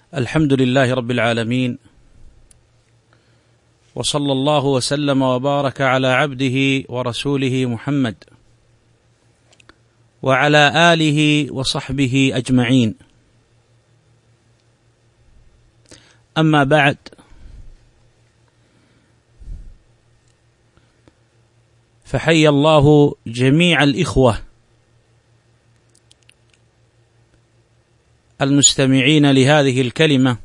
الحمد لله رب العالمين، وصلى الله وسلم وبارك على عبده ورسوله محمد وعلى آله وصحبه أجمعين. أما بعد، فحي الله جميع الإخوة المستمعين لهذه الكلمة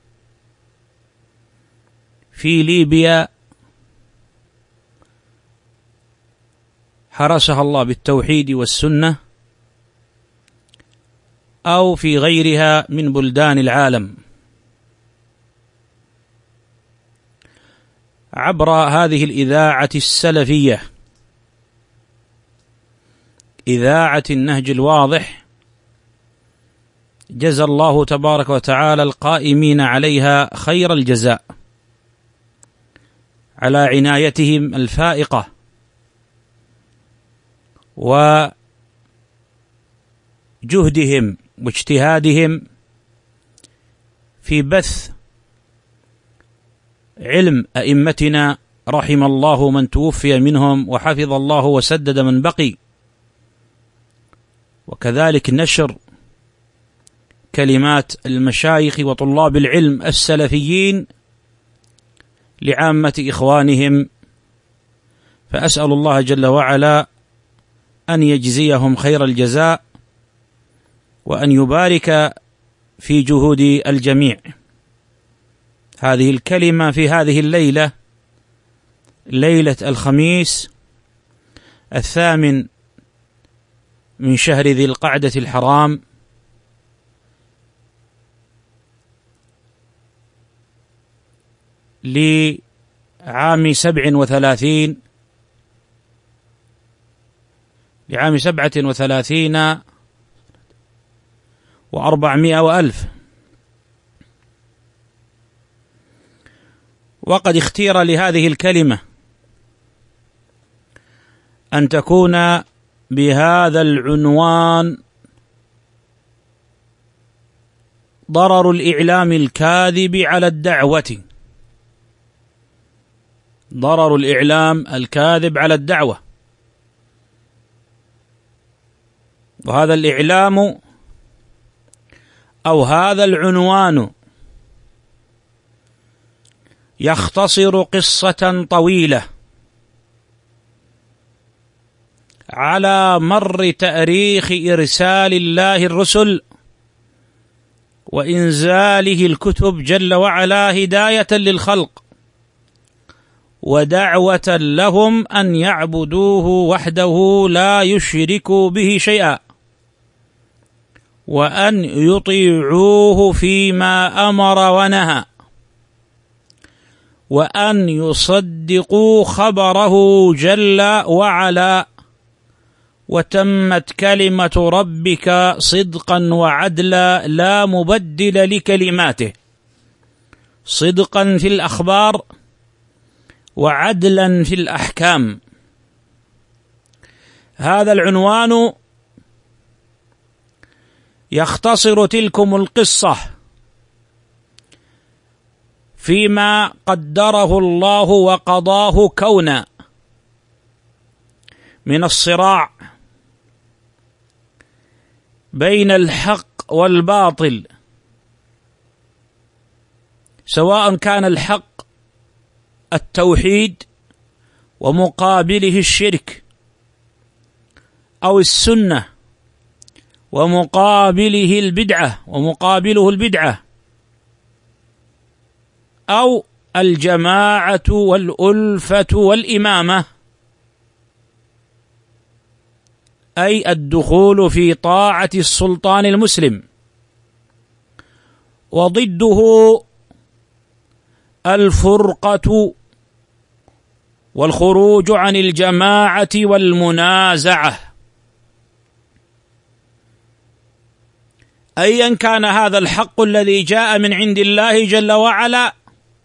في ليبيا، حرسها الله بالتوحيد والسنة، أو في غيرها من بلدان العالم، عبر هذه الإذاعة السلفية، إذاعة النهج الواضح. جزى الله تبارك وتعالى القائمين عليها خير الجزاء على عنايتهم الفائقة وجهدهم واجتهادهم في بث علم أئمتنا، رحم الله من توفي منهم وحفظ الله وسدد من بقي، وكذلك نشر كلمات المشايخ وطلاب العلم السلفيين لعامة إخوانهم. فأسأل الله جل وعلا أن يجزيهم خير الجزاء وأن يبارك في جهود الجميع. هذه الكلمة في هذه الليلة، ليلة الخميس 8 من شهر ذي القعدة الحرام، لعام 37 و400 وألف. وقد اختير لهذه الكلمة أن تكون بهذا العنوان: ضرر الإعلام الكاذب على الدعوة. ضرر الإعلام الكاذب على الدعوة. وهذا الإعلام أو هذا العنوان يختصر قصة طويلة على مر تاريخ إرسال الله الرسل وإنزاله الكتب جل وعلا هداية للخلق ودعوة لهم أن يعبدوه وحده لا يشركوا به شيئا، وأن يطيعوه فيما أمر ونهى، وأن يصدقوا خبره جل وعلا. وتمت كلمة ربك صدقا وعدلا لا مبدل لكلماته، صدقا في الأخبار وعدلا في الأحكام. هذا العنوان يختصر تلكم القصة فيما قدره الله وقضاه كونا من الصراع بين الحق والباطل، سواء كان الحق التوحيد ومقابله الشرك، أو السنة ومقابله البدعة، أو الجماعة والألفة والإمامة، أي الدخول في طاعة السلطان المسلم. وضده الفرقة والخروج عن الجماعة والمنازعة. أيا كان هذا الحق الذي جاء من عند الله جل وعلا،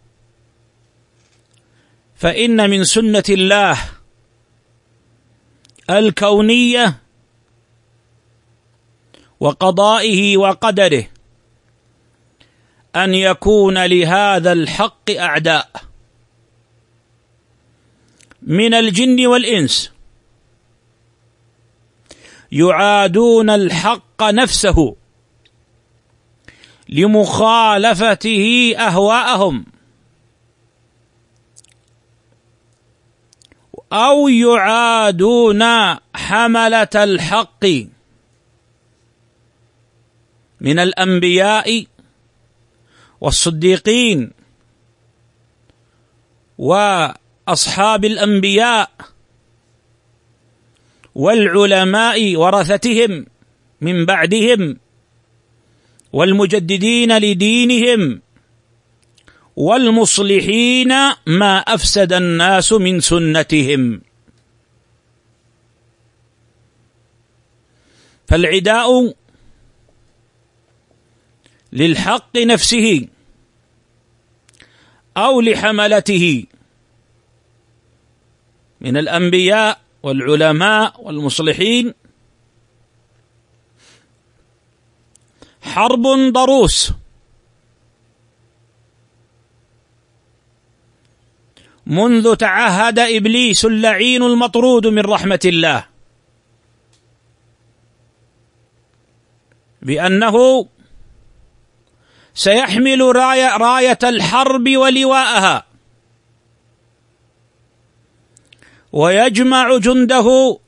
فإن من سنة الله الكونية وقضائه وقدره أن يكون لهذا الحق أعداء من الجن والإنس يعادون الحق نفسه لمخالفته أهواءهم، أو يعادون حملة الحق من الأنبياء والصديقين وأصحاب الأنبياء والعلماء ورثتهم من بعدهم والمجددين لدينهم والمصلحين ما أفسد الناس من سنتهم. فالعداء للحق نفسه أو لحملته من الأنبياء والعلماء والمصلحين حرب ضروس منذ تعهد إبليس اللعين المطرود من رحمة الله بأنه سيحمل راية الحرب ولواءها ويجمع جنده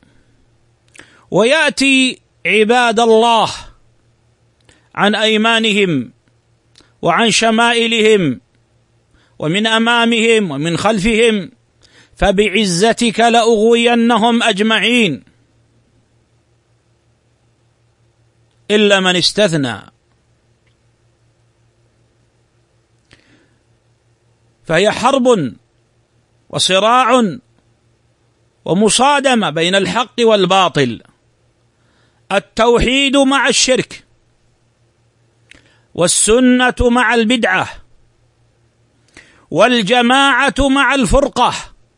ويأتي عباد الله عن أيمانهم وعن شمائلهم ومن أمامهم ومن خلفهم، فبعزتك لأغوينهم أجمعين إلا من استثنى. فهي حرب وصراع ومصادمة بين الحق والباطل، التوحيد مع الشرك، والسنة مع البدعة، والجماعة مع الفرقة.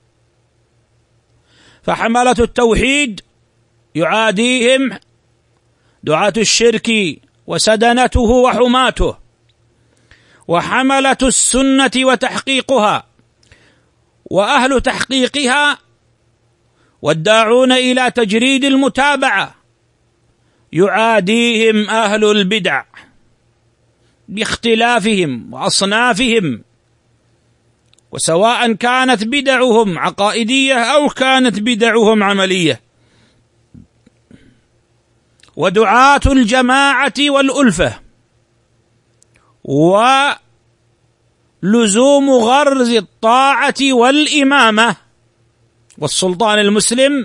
فحملة التوحيد يعاديهم دعاة الشرك وسدنته وحماته، وحملة السنة وتحقيقها وأهل تحقيقها والداعون إلى تجريد المتابعة يعاديهم أهل البدع باختلافهم وأصنافهم، وسواء كانت بدعهم عقائدية أو كانت بدعهم عملية. ودعاة الجماعة والألفة ولزوم غرز الطاعة والإمامة والسلطان المسلم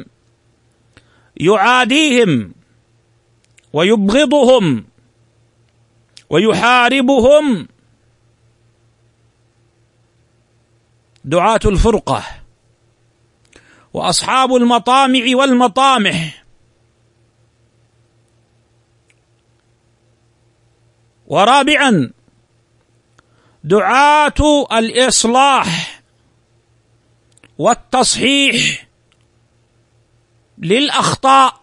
يعاديهم ويبغضهم ويحاربهم دعاة الفرقة وأصحاب المطامع والمطامح. ورابعا دعاة الإصلاح والتصحيح للأخطاء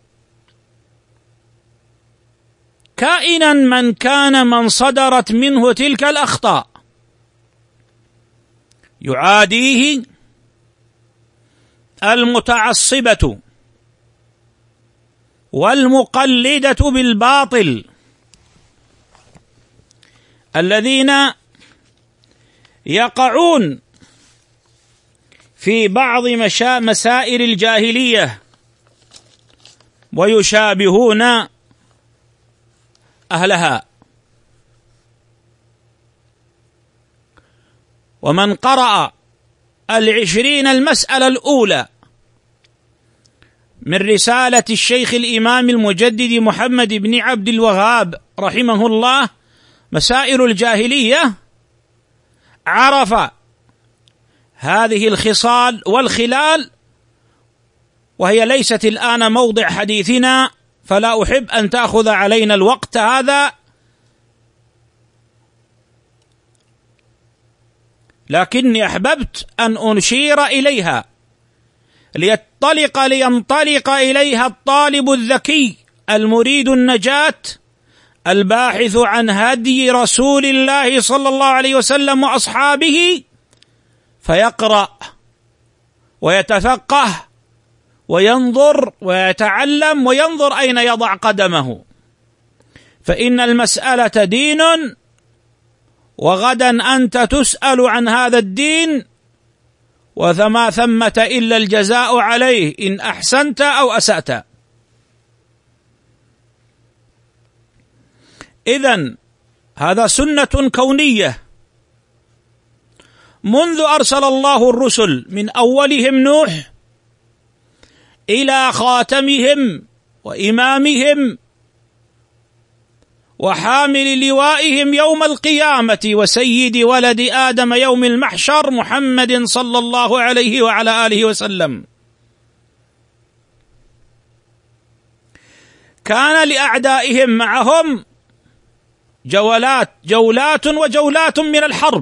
كائنا من كان من صدرت منه تلك الأخطاء، يعاديه المتعصبة والمقلدة بالباطل الذين يقعون في بعض مسائل الجاهلية ويشابهون أهلها. ومن قرأ 20 المسألة الأولى من رسالة الشيخ الإمام المجدد محمد بن عبد الوهاب رحمه الله مسائل الجاهلية عرف هذه الخصال والخلال، وهي ليست الآن موضع حديثنا، فلا أحب أن تأخذ علينا الوقت هذا، لكني أحببت أن أشير إليها لينطلق إليها الطالب الذكي المريد النجاة الباحث عن هدي رسول الله صلى الله عليه وسلم وأصحابه، فيقرأ ويتفقه وينظر ويتعلم وينظر أين يضع قدمه، فإن المسألة دين، وغدا أنت تسأل عن هذا الدين، وما ثمة إلا الجزاء عليه إن أحسنت أو أسأت. إذن هذا سنة كونية منذ أرسل الله الرسل من أولهم نوح إلى خاتمهم وإمامهم وحامل لوائهم يوم القيامة وسيد ولد آدم يوم المحشر محمد صلى الله عليه وعلى آله وسلم. كان لأعدائهم معهم جولات من الحرب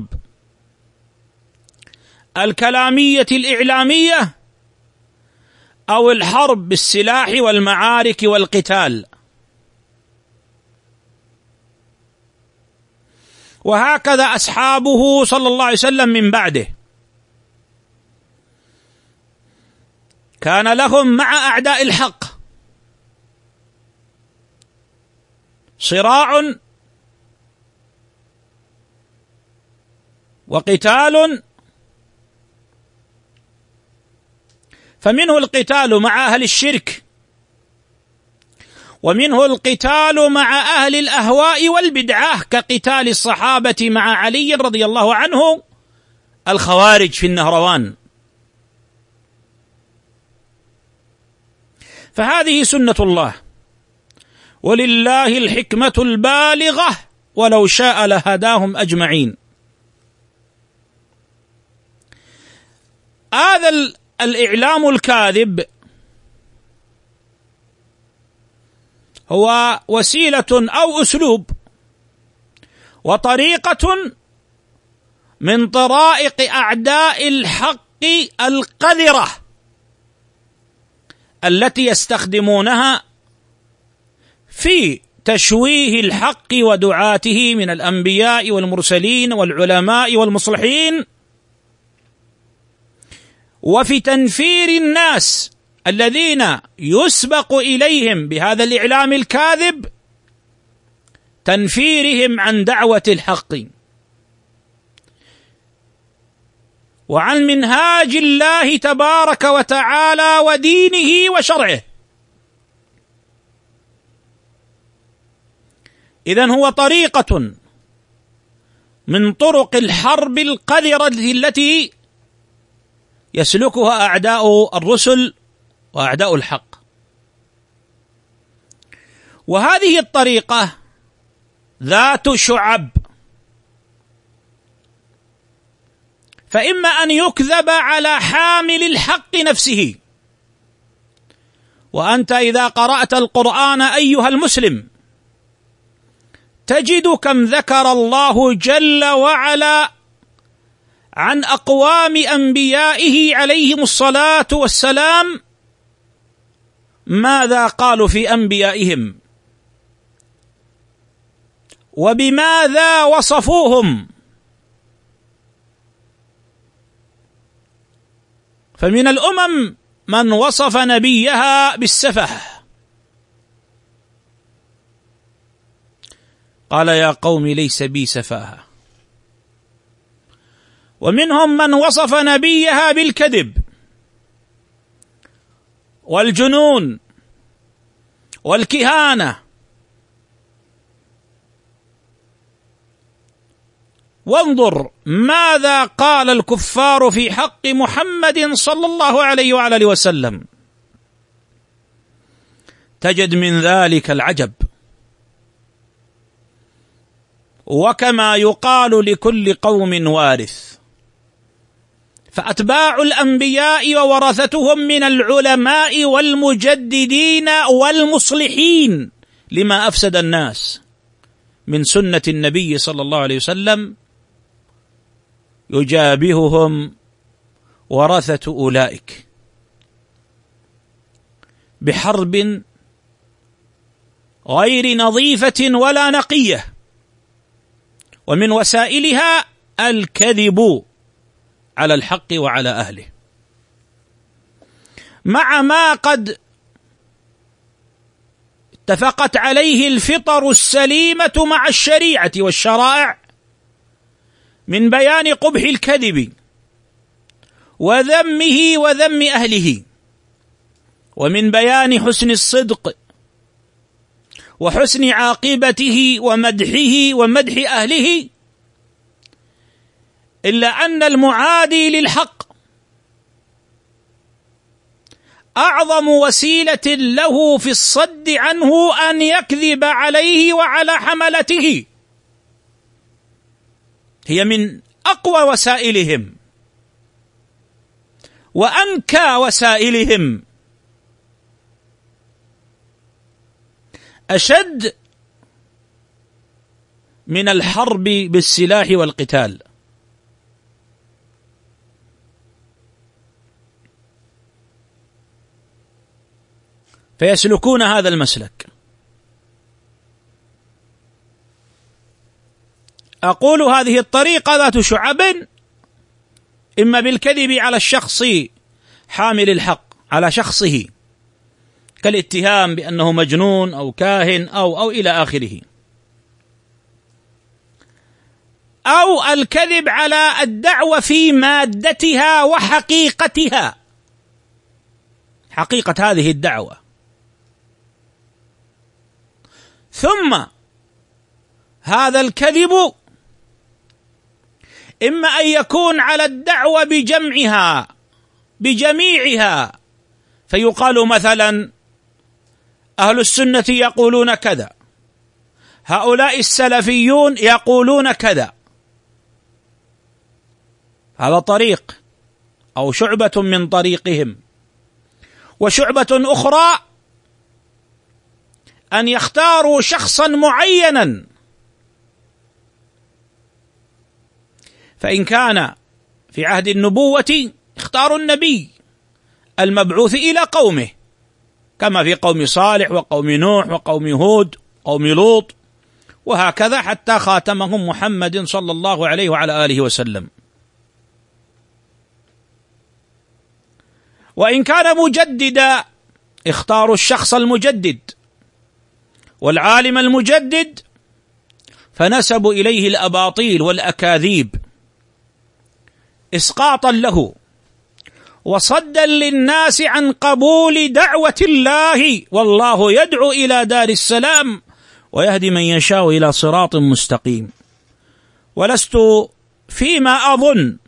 الكلامية الإعلامية أو الحرب بالسلاح والمعارك والقتال. وهكذا أصحابه صلى الله عليه وسلم من بعده كان لهم مع أعداء الحق صراع وقتال، فمنه القتال مع أهل الشرك، ومنه القتال مع أهل الأهواء والبدعة كقتال الصحابة مع علي رضي الله عنه الخوارج في النهروان. فهذه سنة الله، ولله الحكمة البالغة ولو شاء لهداهم أجمعين. هذا الإعلام الكاذب هو وسيلة أو أسلوب وطريقة من طرائق أعداء الحق القذرة التي يستخدمونها في تشويه الحق ودعاته من الأنبياء والمرسلين والعلماء والمصلحين، وفي تنفير الناس الذين يسبق إليهم بهذا الإعلام الكاذب، تنفيرهم عن دعوة الحق وعن منهاج الله تبارك وتعالى ودينه وشرعه. إذن هو طريقة من طرق الحرب القذرة التي يسلكها أعداء الرسل وأعداء الحق. وهذه الطريقة ذات شعب، فإما أن يكذب على حامل الحق نفسه، وأنت إذا قرأت القرآن أيها المسلم تجد كم ذكر الله جل وعلا عن أقوام أنبيائه عليهم الصلاة والسلام ماذا قالوا في أنبيائهم وبماذا وصفوهم. فمن الأمم من وصف نبيها بالسفه، قال يا قوم ليس بي سفاهة. ومنهم من وصف نبيها بالكذب والجنون والكهانة. وانظر ماذا قال الكفار في حق محمد صلى الله عليه وعلى آله وسلم، تجد من ذلك العجب. وكما يقال لكل قوم وارث، فأتباع الأنبياء وورثتهم من العلماء والمجددين والمصلحين لما أفسد الناس من سنة النبي صلى الله عليه وسلم يجابههم ورثة أولئك بحرب غير نظيفة ولا نقية، ومن وسائلها الكذب على الحق وعلى أهله، مع ما قد اتفقت عليه الفطر السليمة مع الشريعة والشرائع من بيان قبح الكذب وذمه وذم أهله، ومن بيان حسن الصدق وحسن عاقبته ومدحه ومدح أهله، إلا أن المعادي للحق أعظم وسيلة له في الصد عنه أن يكذب عليه وعلى حملته، هي من أقوى وسائلهم وأنكى وسائلهم، أشد من الحرب بالسلاح والقتال. فيسلكون هذا المسلك. أقول هذه الطريقة ذات شعب، إما بالكذب على الشخص حامل الحق على شخصه كالاتهام بأنه مجنون أو كاهن أو إلى آخره، أو الكذب على الدعوة في مادتها وحقيقتها، حقيقة هذه الدعوة. ثم هذا الكذب إما أن يكون على الدعوة بجميعها، فيقال مثلا أهل السنة يقولون كذا، هؤلاء السلفيون يقولون كذا، هذا طريق أو شعبة من طريقهم. وشعبة أخرى أن يختاروا شخصا معينا، فإن كان في عهد النبوة اختاروا النبي المبعوث إلى قومه، كما في قوم صالح وقوم نوح وقوم هود وقوم لوط، وهكذا حتى خاتمهم محمد صلى الله عليه وعلى آله وسلم. وإن كان مجددا اختاروا الشخص المجدد والعالم المجدد، فنسبوا إليه الأباطيل والأكاذيب إسقاطا له وصدا للناس عن قبول دعوة الله، والله يدعو إلى دار السلام ويهدي من يشاء إلى صراط مستقيم. ولست فيما أظن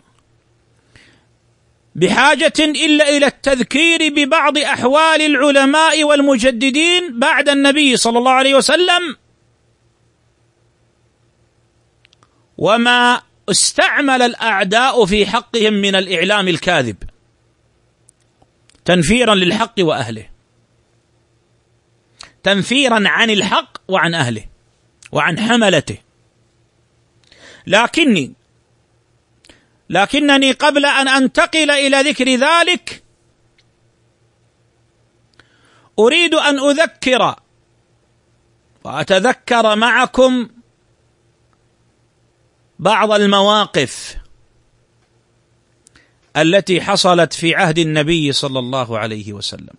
بحاجة إلا إلى التذكير ببعض أحوال العلماء والمجددين بعد النبي صلى الله عليه وسلم، وما استعمل الأعداء في حقهم من الإعلام الكاذب تنفيرا للحق وأهله، تنفيرا عن الحق وعن أهله وعن حملته. لكنني قبل أن أنتقل إلى ذكر ذلك أريد أن أذكر وأتذكر معكم بعض المواقف التي حصلت في عهد النبي صلى الله عليه وسلم.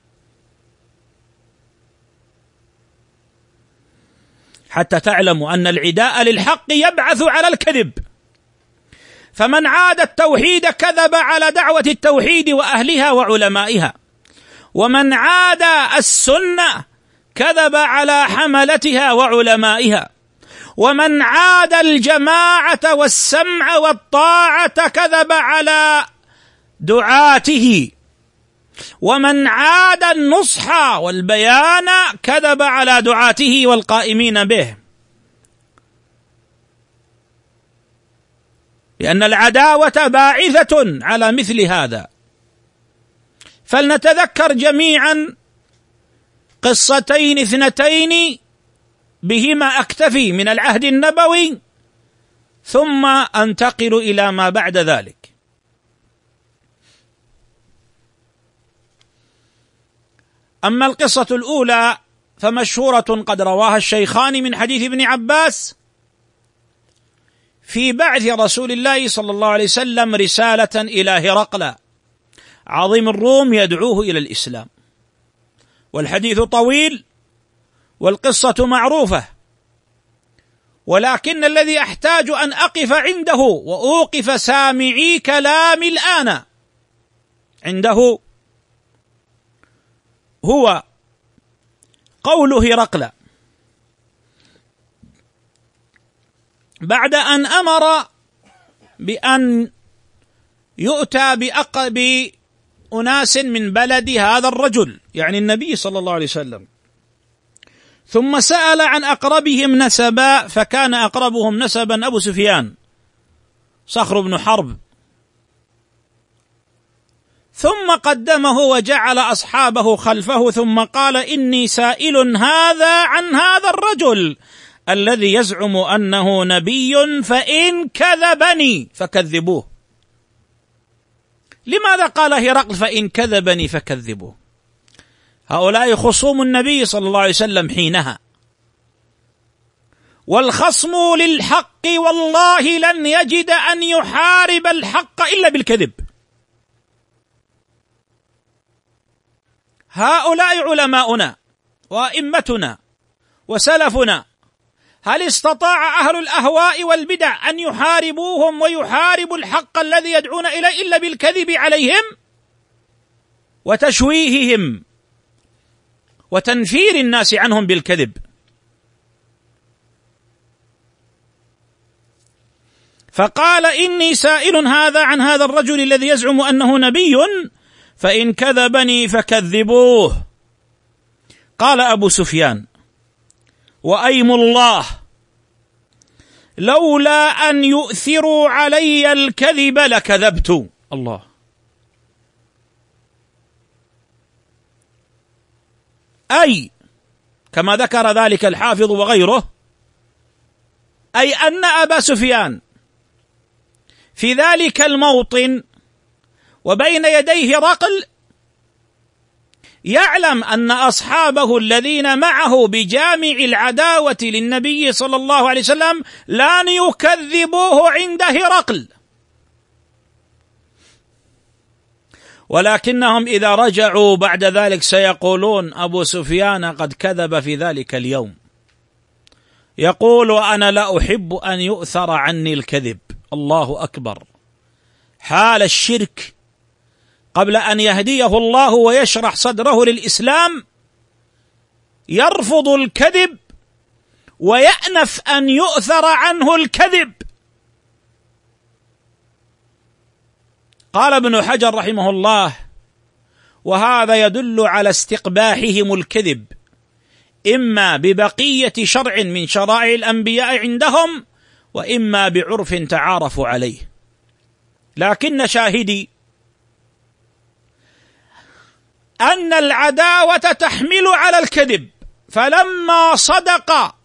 حتى تعلموا أن العداء للحق يبعث على الكذب، فمن عاد التوحيد كذب على دعوة التوحيد وأهلها وعلمائها، ومن عاد السنة كذب على حملتها وعلمائها، ومن عاد الجماعة والسمع والطاعة كذب على دعاته، ومن عاد النصح والبيان كذب على دعاته والقائمين به، لأن العداوة باعثة على مثل هذا. فلنتذكر جميعا قصتين اثنتين بهما أكتفي من العهد النبوي، ثم أنتقل إلى ما بعد ذلك. أما القصة الأولى فمشهورة قد رواها الشيخان من حديث ابن عباس في بعث رسول الله صلى الله عليه وسلم رسالة إلى هرقل عظيم الروم يدعوه إلى الإسلام، والحديث طويل والقصة معروفة، ولكن الذي أحتاج أن أقف عنده وأوقف سامعي كلامي الآن عنده هو قول هرقل بعد أن أمر بأن يؤتى بأناس من بلد هذا الرجل، يعني النبي صلى الله عليه وسلم، ثم سأل عن أقربهم نسبا، فكان أقربهم نسبا أبو سفيان صخر بن حرب، ثم قدمه وجعل أصحابه خلفه، ثم قال: إني سائل هذا عن هذا الرجل الذي يزعم أنه نبي، فإن كذبني فكذبوه. لماذا قال هرقل فإن كذبني فكذبوه؟ هؤلاء خصوم النبي صلى الله عليه وسلم حينها، والخصم للحق والله لن يجد أن يحارب الحق إلا بالكذب. هؤلاء علماؤنا وأئمتنا وسلفنا، هل استطاع أهل الأهواء والبدع أن يحاربوهم ويحاربوا الحق الذي يدعون إليه إلا بالكذب عليهم وتشويههم وتنفير الناس عنهم بالكذب؟ فقال: إني سائل هذا عن هذا الرجل الذي يزعم أنه نبي، فإن كذبني فكذبوه. قال أبو سفيان: وأيم الله لولا أن يؤثروا علي الكذب لكذبت. الله. أي كما ذكر ذلك الحافظ وغيره، أي أن أبا سفيان في ذلك الموطن وبين يديه هرقل يعلم أن أصحابه الذين معه بجامع العداوة للنبي صلى الله عليه وسلم لن يكذبوه عند هرقل، ولكنهم إذا رجعوا بعد ذلك سيقولون: أبو سفيان قد كذب في ذلك اليوم. يقول: وأنا لا أحب أن يؤثر عني الكذب. الله أكبر. حال الشرك قبل أن يهديه الله ويشرح صدره للإسلام يرفض الكذب ويأنف أن يؤثر عنه الكذب. قال ابن حجر رحمه الله: وهذا يدل على استقباحهم الكذب، إما ببقية شرع من شرائع الأنبياء عندهم، وإما بعرف تعارفوا عليه. لكن شاهدي أن العداوة تحمل على الكذب، فلما صدق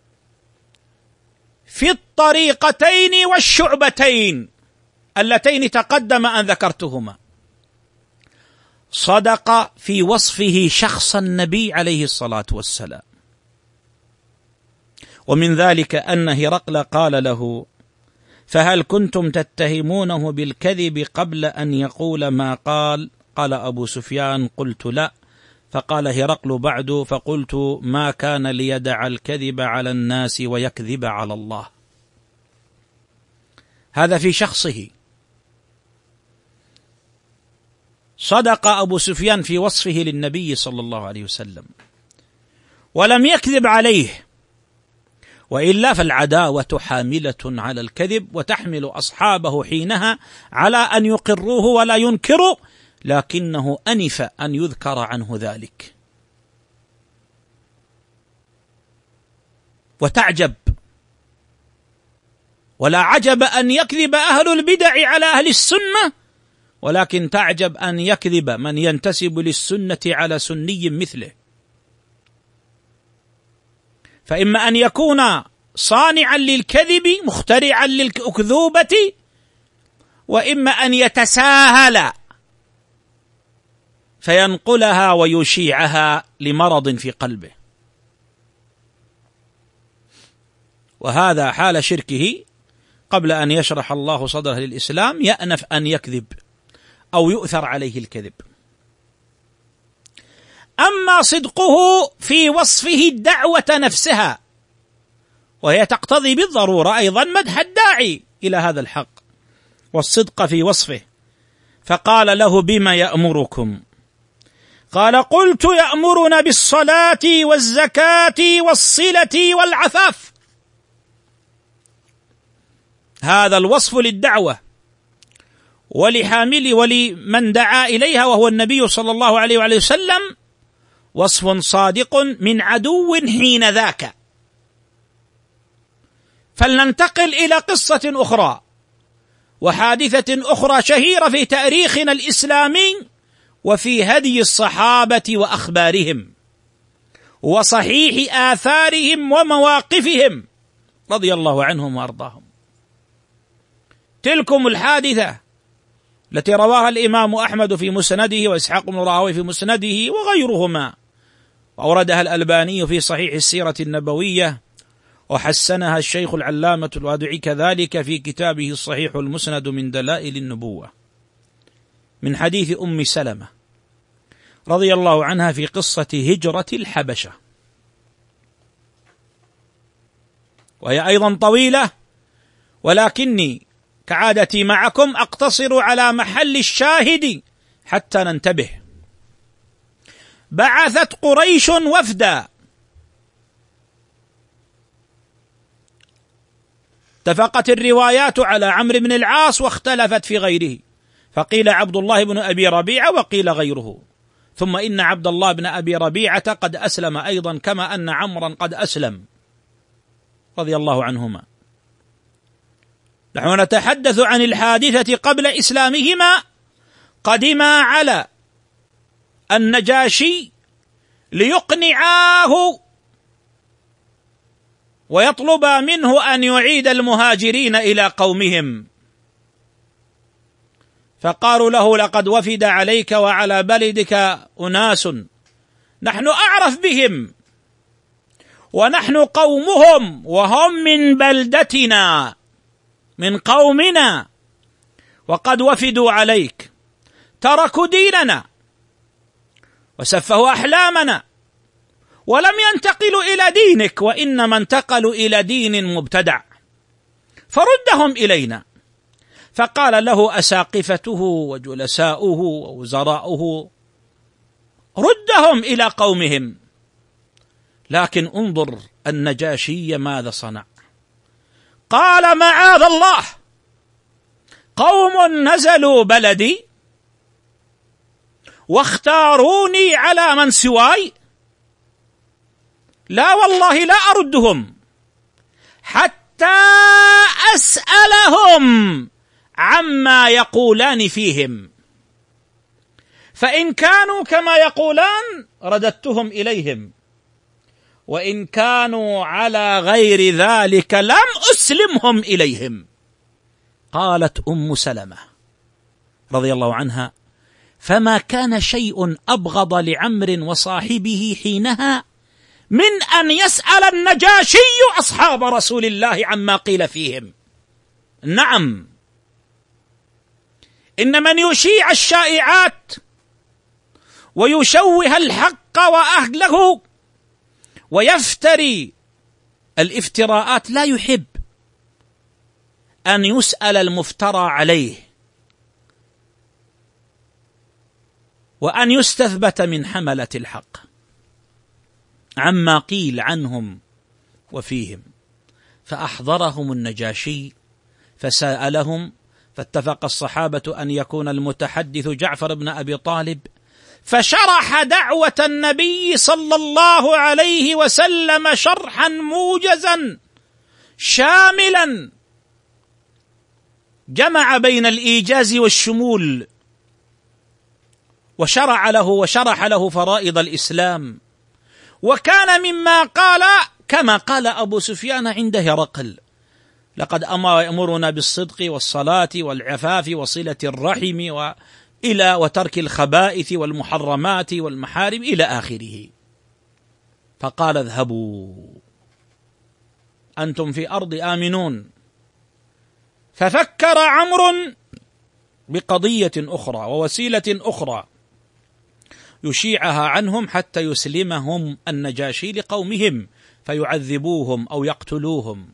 في الطريقتين والشعبتين اللتين تقدم أن ذكرتهما، صدق في وصفه شخص النبي عليه الصلاة والسلام، ومن ذلك أن هرقل قال له: فهل كنتم تتهمونه بالكذب قبل أن يقول ما قال؟ قال أبو سفيان: قلت لا. فقال هرقل بعد: فقلت ما كان ليدع الكذب على الناس ويكذب على الله. هذا في شخصه. صدق أبو سفيان في وصفه للنبي صلى الله عليه وسلم ولم يكذب عليه، وإلا فالعداوة حاملة على الكذب وتحمل أصحابه حينها على أن يقروه ولا ينكروا، لكنه أنف أن يذكر عنه ذلك. وتعجب ولا عجب أن يكذب أهل البدع على أهل السنة، ولكن تعجب أن يكذب من ينتسب للسنة على سني مثله. فإما أن يكون صانعا للكذب مخترعا للأكذوبة، وإما أن يتساهل فينقلها ويشيعها لمرض في قلبه. وهذا حال شركه قبل أن يشرح الله صدره للإسلام، يأنف أن يكذب أو يؤثر عليه الكذب. أما صدقه في وصفه الدعوة نفسها، وهي تقتضي بالضرورة أيضا مدح الداعي إلى هذا الحق والصدق في وصفه، فقال له: بما يأمركم؟ قال: قلت: يأمرنا بالصلاة والزكاة والصلة والعفاف. هذا الوصف للدعوة ولحامل ولمن دعا إليها وهو النبي صلى الله عليه وآله وسلم وصف صادق من عدو حين ذاك. فلننتقل إلى قصة أخرى وحادثة أخرى شهيرة في تاريخنا الإسلامي وفي هدي الصحابة وأخبارهم وصحيح آثارهم ومواقفهم رضي الله عنهم وأرضاهم. تلكم الحادثة التي رواها الإمام أحمد في مسنده وإسحاق بن راهويه في مسنده وغيرهما، وأوردها الألباني في صحيح السيرة النبوية، وحسنها الشيخ العلامة الوادعي كذلك في كتابه الصحيح المسند من دلائل النبوة، من حديث أم سلمة رضي الله عنها في قصة هجرة الحبشة، وهي أيضا طويلة، ولكني كعادتي معكم أقتصر على محل الشاهد حتى ننتبه. بعثت قريش وفدا، اتفقت الروايات على عمرو بن العاص واختلفت في غيره، فقيل عبد الله بن أبي ربيعة وقيل غيره، ثم إن عبد الله بن أبي ربيعة قد أسلم أيضا كما أن عمرا قد أسلم رضي الله عنهما. نحن نتحدث عن الحادثة قبل إسلامهما. قدما على النجاشي ليقنعاه ويطلب منه أن يعيد المهاجرين إلى قومهم، فقالوا له: لقد وفد عليك وعلى بلدك أناس نحن أعرف بهم ونحن قومهم وهم من بلدتنا من قومنا، وقد وفدوا عليك، تركوا ديننا وسفهوا أحلامنا ولم ينتقلوا إلى دينك، وإنما انتقلوا إلى دين مبتدع، فردهم إلينا. فقال له أساقفته وجلساؤه ووزراؤه: ردهم إلى قومهم. لكن انظر النجاشي ماذا صنع. قال: معاذ الله، قوم نزلوا بلدي واختاروني على من سواي، لا والله لا أردهم حتى أسألهم عما يقولان فيهم، فإن كانوا كما يقولان رددتهم إليهم، وإن كانوا على غير ذلك لم أسلمهم إليهم. قالت أم سلمة رضي الله عنها: فما كان شيء أبغض لعمر وصاحبه حينها من أن يسأل النجاشي أصحاب رسول الله عما قيل فيهم. نعم، إن من يشيع الشائعات ويشوه الحق وأهله ويفتري الافتراءات لا يحب أن يسأل المفترى عليه وأن يستثبت من حملة الحق عما قيل عنهم وفيهم. فأحضرهم النجاشي فسألهم، فاتفق الصحابة أن يكون المتحدث جعفر بن أبي طالب، فشرح دعوة النبي صلى الله عليه وسلم شرحا موجزا شاملا جمع بين الإيجاز والشمول، وشرح له فرائض الإسلام، وكان مما قال كما قال أبو سفيان عند هرقل: لقد أمرنا بالصدق والصلاة والعفاف وصلة الرحم وترك الخبائث والمحرمات والمحارم إلى آخره. فقال: اذهبوا أنتم في أرض آمنون. ففكر عمرو بقضية أخرى ووسيلة أخرى يشيعها عنهم حتى يسلمهم النجاشي لقومهم فيعذبوهم أو يقتلوهم.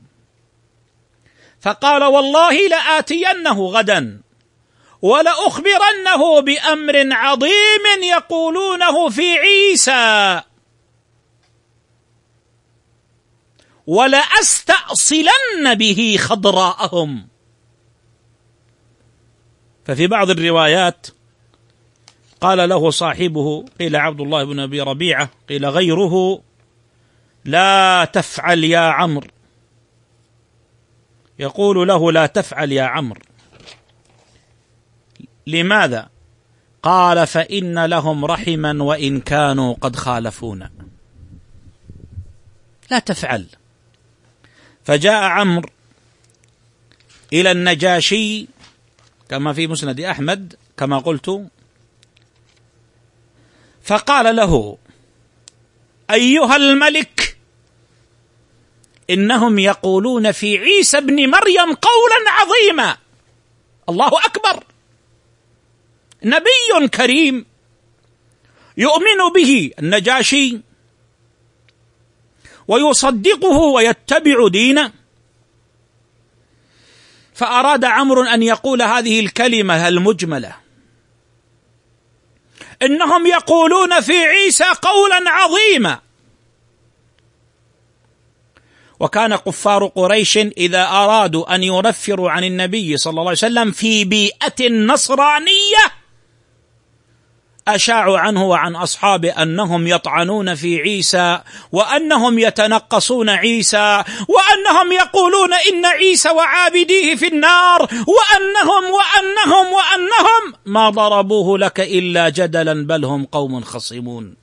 فقال: والله لآتينه غدا ولأخبرنه بأمر عظيم يقولونه في عيسى ولأستأصلن به خضراءهم. ففي بعض الروايات قال له صاحبه، قيل عبد الله بن أبي ربيعة، قيل غيره: لا تفعل يا عمرو. يقول له: لا تفعل يا عمرو. لماذا؟ قال: فإن لهم رحما وإن كانوا قد خالفونا. لا تفعل. فجاء عمرو إلى النجاشي كما في مسند أحمد كما قلت، فقال له: أيها الملك، إنهم يقولون في عيسى ابن مريم قولا عظيما. الله أكبر، نبي كريم يؤمن به النجاشي ويصدقه ويتبع دينه. فأراد عمرو أن يقول هذه الكلمة المجملة: إنهم يقولون في عيسى قولا عظيما. وكان كفار قريش إذا أرادوا أن ينفروا عن النبي صلى الله عليه وسلم في بيئة نصرانية أشاعوا عنه وعن أصحابه أنهم يطعنون في عيسى، وأنهم يتنقصون عيسى، وأنهم يقولون إن عيسى وعابديه في النار، وأنهم ما ضربوه لك إلا جدلا بل هم قوم خصمون.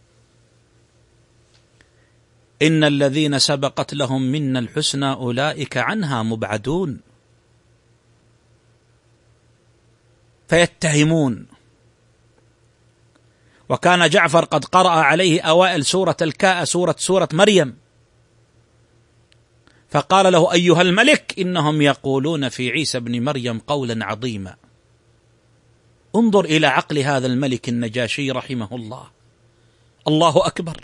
إن الذين سبقت لهم منا الحسنى أولئك عنها مبعدون. فيتهمون. وكان جعفر قد قرأ عليه أوائل سورة الكاء سورة مريم، فقال له: أيها الملك، إنهم يقولون في عيسى ابن مريم قولا عظيما. انظر إلى عقل هذا الملك النجاشي رحمه الله. الله أكبر.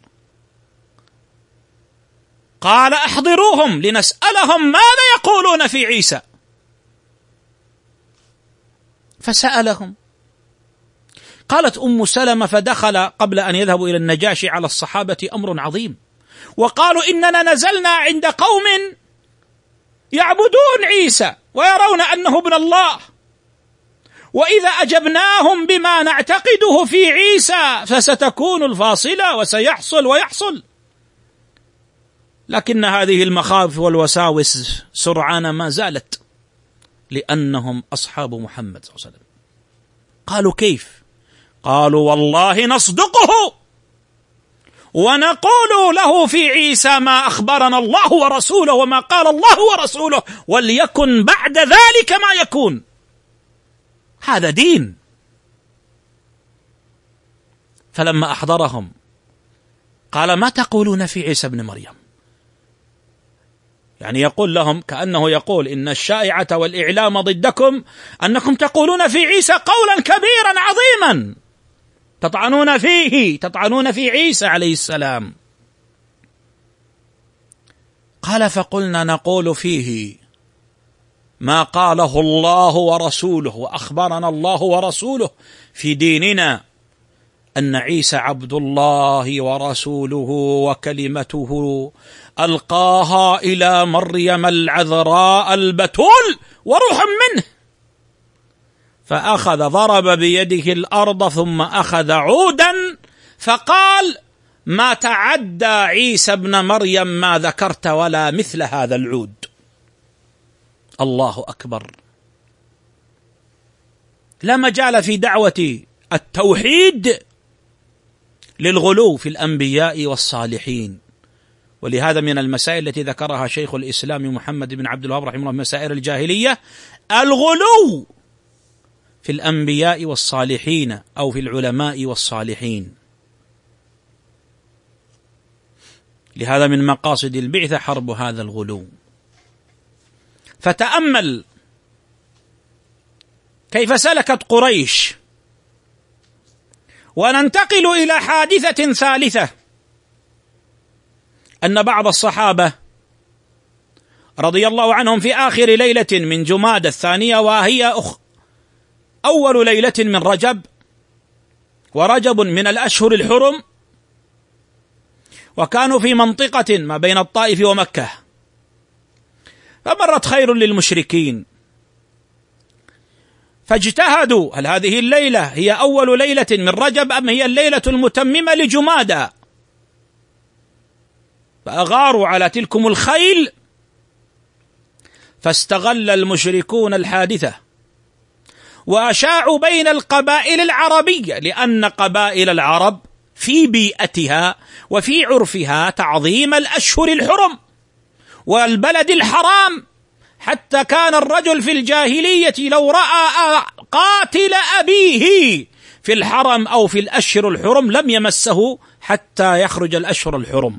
قال: أحضروهم لنسألهم ماذا يقولون في عيسى. فسألهم. قالت أم سلمة: فدخل قبل أن يذهبوا إلى النجاشي على الصحابة أمر عظيم، وقالوا: إننا نزلنا عند قوم يعبدون عيسى ويرون أنه ابن الله، وإذا أجبناهم بما نعتقده في عيسى فستكون الفاصلة ويحصل. لكن هذه المخاوف والوساوس سرعان ما زالت، لأنهم أصحاب محمد صلى الله عليه وسلم. قالوا: كيف؟ قالوا: والله نصدقه ونقول له في عيسى ما أخبرنا الله ورسوله وما قال الله ورسوله، وليكن بعد ذلك ما يكون. هذا دين. فلما أحضرهم قال: ما تقولون في عيسى ابن مريم؟ يعني يقول لهم كأنه يقول: إن الشائعة والإعلام ضدكم أنكم تقولون في عيسى قولا كبيرا عظيما تطعنون في عيسى عليه السلام. قال: فقلنا نقول فيه ما قاله الله ورسوله وأخبرنا الله ورسوله في ديننا، أن عيسى عبد الله ورسوله وكلمته ألقاها إلى مريم العذراء البتول وروح منه. فأخذ ضرب بيده الأرض ثم أخذ عودا فقال: ما تعدى عيسى ابن مريم ما ذكرت ولا مثل هذا العود. الله أكبر. لا مجال في دعوة التوحيد للغلو في الأنبياء والصالحين. ولهذا من المسائل التي ذكرها شيخ الإسلام محمد بن عبد الوهاب رحمه الله من مسائل الجاهلية الغلو في الأنبياء والصالحين أو في العلماء والصالحين. لهذا من مقاصد البعثة حرب هذا الغلو. فتأمل كيف سلكت قريش. وننتقل إلى حادثة ثالثة، أن بعض الصحابة رضي الله عنهم في آخر ليلة من جمادى الثانية، وهي أول ليلة من رجب، ورجب من الأشهر الحرم، وكانوا في منطقة ما بين الطائف ومكة، فمرت خير للمشركين فاجتهدوا هل هذه الليلة هي أول ليلة من رجب أم هي الليلة المتممة لجمادى، فأغاروا على تلكم الخيل. فاستغل المشركون الحادثة وأشاعوا بين القبائل العربية، لأن قبائل العرب في بيئتها وفي عرفها تعظيم الأشهر الحرم والبلد الحرام، حتى كان الرجل في الجاهلية لو رأى قاتل أبيه في الحرم أو في الأشهر الحرم لم يمسه حتى يخرج الأشهر الحرم.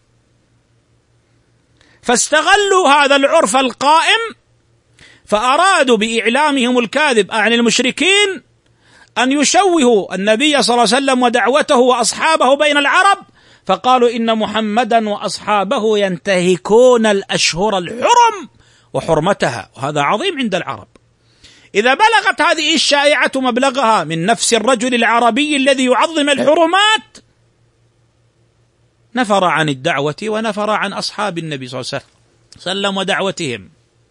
فاستغلوا هذا العرف القائم، فأرادوا بإعلامهم الكاذب عن المشركين أن يشوهوا النبي صلى الله عليه وسلم ودعوته وأصحابه بين العرب، فقالوا إن محمدا وأصحابه ينتهكون الأشهر الحرم وحرمتها، وهذا عظيم عند العرب. إذا بلغت هذه الشائعة مبلغها من نفس الرجل العربي الذي يعظم الحرمات، نفر عن الدعوة ونفر عن أصحاب النبي صلى الله عليه وسلم ودعوتهم.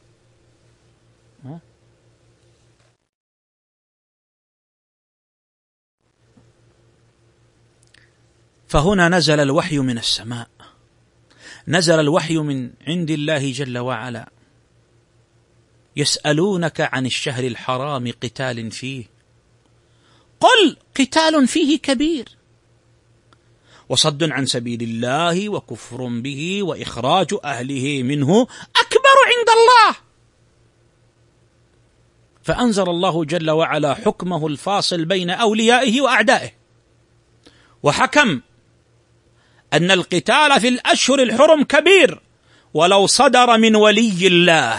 فهنا نزل الوحي من السماء، نزل الوحي من عند الله جل وعلا. يسألونك عن الشهر الحرام قتال فيه، قل قتال فيه كبير وصد عن سبيل الله وكفر به وإخراج أهله منه أكبر عند الله. فأنزل الله جل وعلا حكمه الفاصل بين أوليائه وأعدائه، وحكم أن القتال في الأشهر الحرم كبير ولو صدر من ولي الله.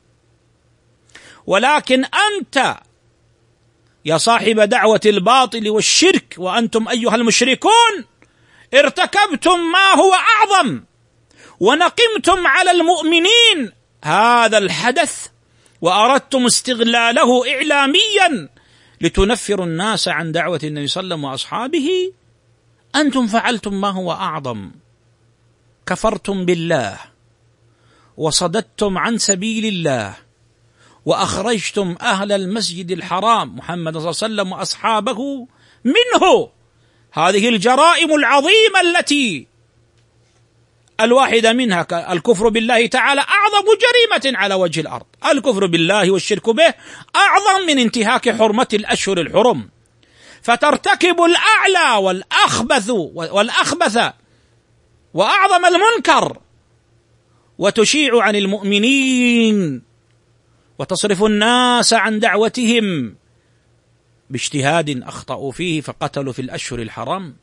ولكن أنت يا صاحب دعوة الباطل والشرك وأنتم أيها المشركون ارتكبتم ما هو أعظم، ونقمتم على المؤمنين هذا الحدث، وأردتم استغلاله إعلاميا لتنفروا الناس عن دعوة النبي صلى الله عليه وسلم وأصحابه. أنتم فعلتم ما هو أعظم، كفرتم بالله وصددتم عن سبيل الله وأخرجتم أهل المسجد الحرام محمد صلى الله عليه وسلم وأصحابه منه. هذه الجرائم العظيمة التي الواحدة منها الكفر بالله تعالى أعظم جريمة على وجه الأرض. الكفر بالله والشرك به أعظم من انتهاك حرمة الأشهر الحرم، فترتكب الأعلى والأخبث وأعظم المنكر وتشيع عن المؤمنين وتصرف الناس عن دعوتهم باجتهاد أخطأوا فيه فقتلوا في الأشهر الحرام.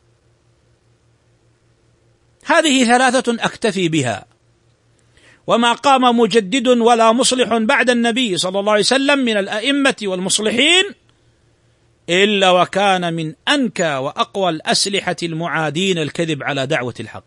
هذه ثلاثة أكتفي بها، وما قام مجدد ولا مصلح بعد النبي صلى الله عليه وسلم من الأئمة والمصلحين إلا وكان من أنكى وأقوى الأسلحة المعادين الكذب على دعوة الحق.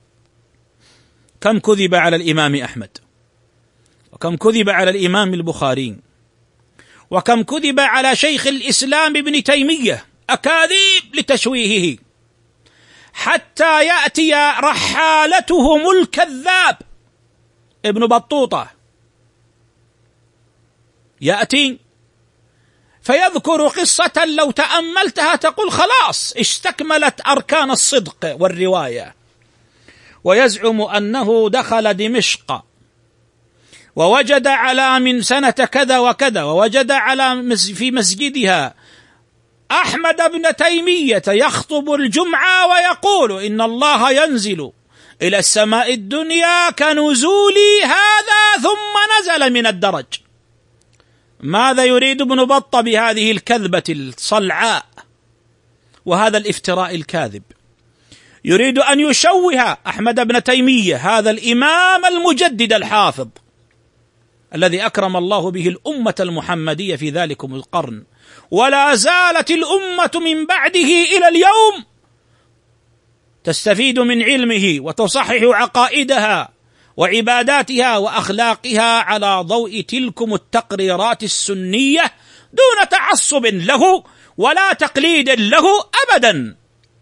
كم كذب على الإمام أحمد، وكم كذب على الإمام البخاري، وكم كذب على شيخ الإسلام ابن تيمية، أكاذيب لتشويهه، حتى يأتي رحالتهم الكذاب ابن بطوطة، يأتي فيذكر قصة لو تأملتها تقول خلاص استكملت أركان الصدق والرواية، ويزعم أنه دخل دمشق ووجد على من سنة كذا وكذا، ووجد على في مسجدها أحمد بن تيمية يخطب الجمعة ويقول إن الله ينزل إلى السماء الدنيا كنزول هذا ثم نزل من الدرج. ماذا يريد ابن بطة بهذه الكذبة الصلعاء وهذا الافتراء الكاذب؟ يريد أن يشوه أحمد بن تيمية، هذا الإمام المجدد الحافظ الذي أكرم الله به الأمة المحمدية في ذلكم القرن، ولا زالت الأمة من بعده إلى اليوم تستفيد من علمه وتصحح عقائدها وعباداتها وأخلاقها على ضوء تلكم التقريرات السنية دون تعصب له ولا تقليد له أبدا.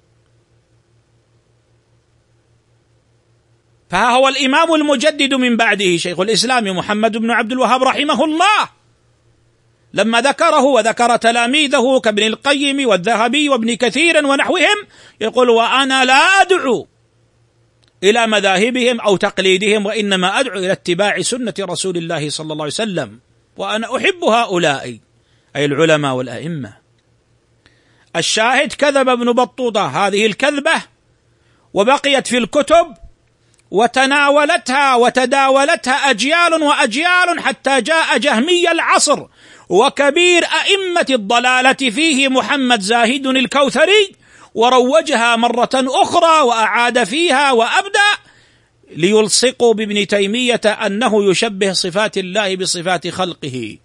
فها هو الإمام المجدد من بعده شيخ الإسلام محمد بن عبد الوهاب رحمه الله، لما ذكره وذكر تلاميذه كابن القيم والذهبي وابن كثير ونحوهم، يقول: وأنا لا أدعو إلى مذاهبهم أو تقليدهم، وإنما أدعو إلى اتباع سنة رسول الله صلى الله عليه وسلم، وأنا أحب هؤلاء أي العلماء والأئمة. الشاهد: كذب ابن بطوطة هذه الكذبة وبقيت في الكتب وتناولتها وتداولتها أجيال وأجيال حتى جاء جهمي العصر وكبير أئمة الضلالة فيه محمد زاهد الكوثري وروجها مرة أخرى وأعاد فيها وأبدأ ليلصقوا بابن تيمية أنه يشبه صفات الله بصفات خلقه.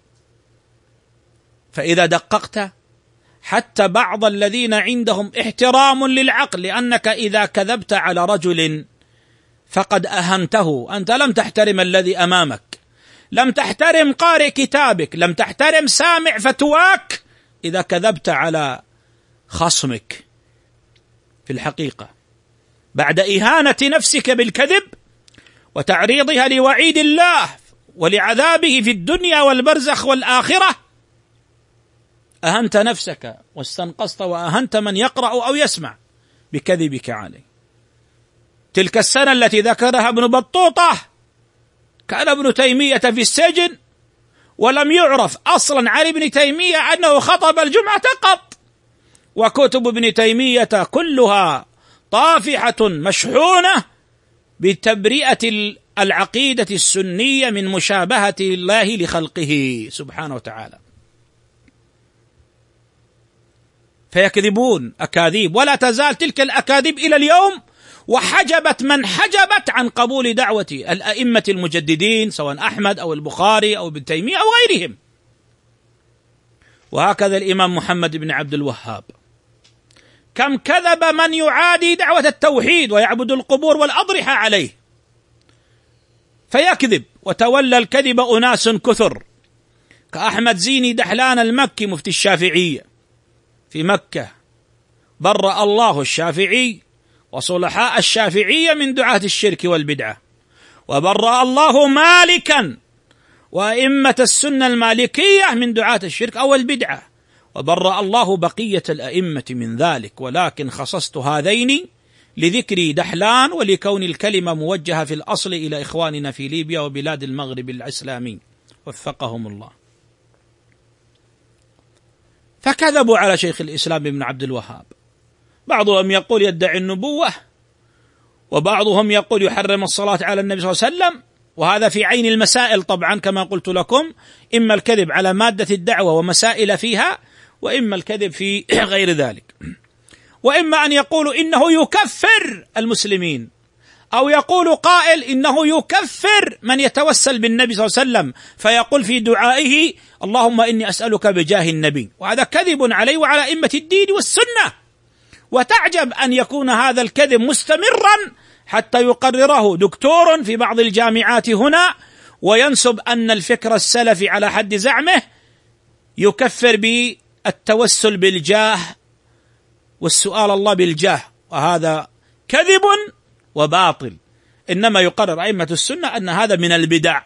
فإذا دققت حتى بعض الذين عندهم احترام للعقل، لأنك إذا كذبت على رجل فقد أهنته، أنت لم تحترم الذي أمامك، لم تحترم قارئ كتابك، لم تحترم سامع فتواك إذا كذبت على خصمك. في الحقيقة بعد إهانة نفسك بالكذب وتعريضها لوعيد الله ولعذابه في الدنيا والبرزخ والآخرة، أهنت نفسك واستنقصت وأهنت من يقرأ أو يسمع بكذبك عليه. تلك السنة التي ذكرها ابن بطوطة كان ابن تيمية في السجن، ولم يعرف أصلا عن ابن تيمية أنه خطب الجمعة قط، وكتب ابن تيمية كلها طافحة مشحونة بتبرئة العقيدة السنية من مشابهة الله لخلقه سبحانه وتعالى. فيكذبون أكاذيب، ولا تزال تلك الأكاذيب إلى اليوم، وحجبت من حجبت عن قبول دعوة الأئمة المجددين سواء أحمد أو البخاري أو ابن تيمية أو غيرهم. وهكذا الإمام محمد بن عبد الوهاب، كم كذب من يعادي دعوة التوحيد ويعبد القبور والأضرحة عليه، فيكذب. وتولى الكذب أناس كثر كأحمد زيني دحلان المكي مفتي الشافعية في مكة، برأ الله الشافعي وصلحاء الشافعية من دعاة الشرك والبدعة، وبرأ الله مالكا وأئمة السنة المالكية من دعاة الشرك أو البدعة، وبرأ الله بقية الأئمة من ذلك، ولكن خصصت هذين لذكر دحلان ولكون الكلمة موجهة في الأصل إلى إخواننا في ليبيا وبلاد المغرب الإسلامي وفقهم الله. فكذبوا على شيخ الإسلام ابن عبد الوهاب، بعضهم يقول يدعي النبوة، وبعضهم يقول يحرم الصلاة على النبي صلى الله عليه وسلم، وهذا في عين المسائل طبعا كما قلت لكم، إما الكذب على مادة الدعوة ومسائل فيها، وإما الكذب في غير ذلك، وإما أن يقولوا إنه يكفر المسلمين، أو يقول قائل إنه يكفر من يتوسل بالنبي صلى الله عليه وسلم فيقول في دعائه اللهم إني أسألك بجاه النبي، وهذا كذب عليه وعلى أئمة الدين والسنة. وتعجب أن يكون هذا الكذب مستمرا حتى يقرره دكتور في بعض الجامعات هنا وينسب أن الفكر السلفي على حد زعمه يكفر بالتوسل بالجاه والسؤال الله بالجاه، وهذا كذب وباطل. إنما يقرر أئمة السنة أن هذا من البدع،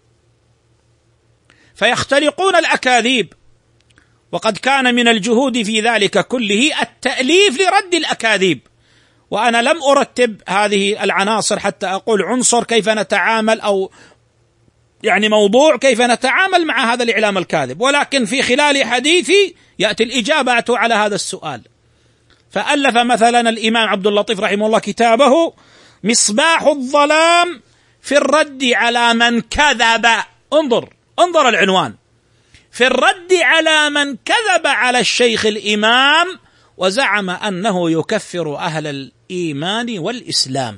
فيختلقون الأكاذيب. وقد كان من الجهود في ذلك كله التأليف لرد الأكاذيب، وأنا لم أرتب هذه العناصر حتى أقول عنصر كيف نتعامل، أو يعني موضوع كيف نتعامل مع هذا الإعلام الكاذب، ولكن في خلال حديثي يأتي الإجابة على هذا السؤال. فألف مثلا الإمام عبد اللطيف رحمه الله كتابه مصباح الظلام في الرد على من كذب، انظر العنوان، في الرد على من كذب على الشيخ الإمام وزعم أنه يكفر أهل الإيمان والإسلام.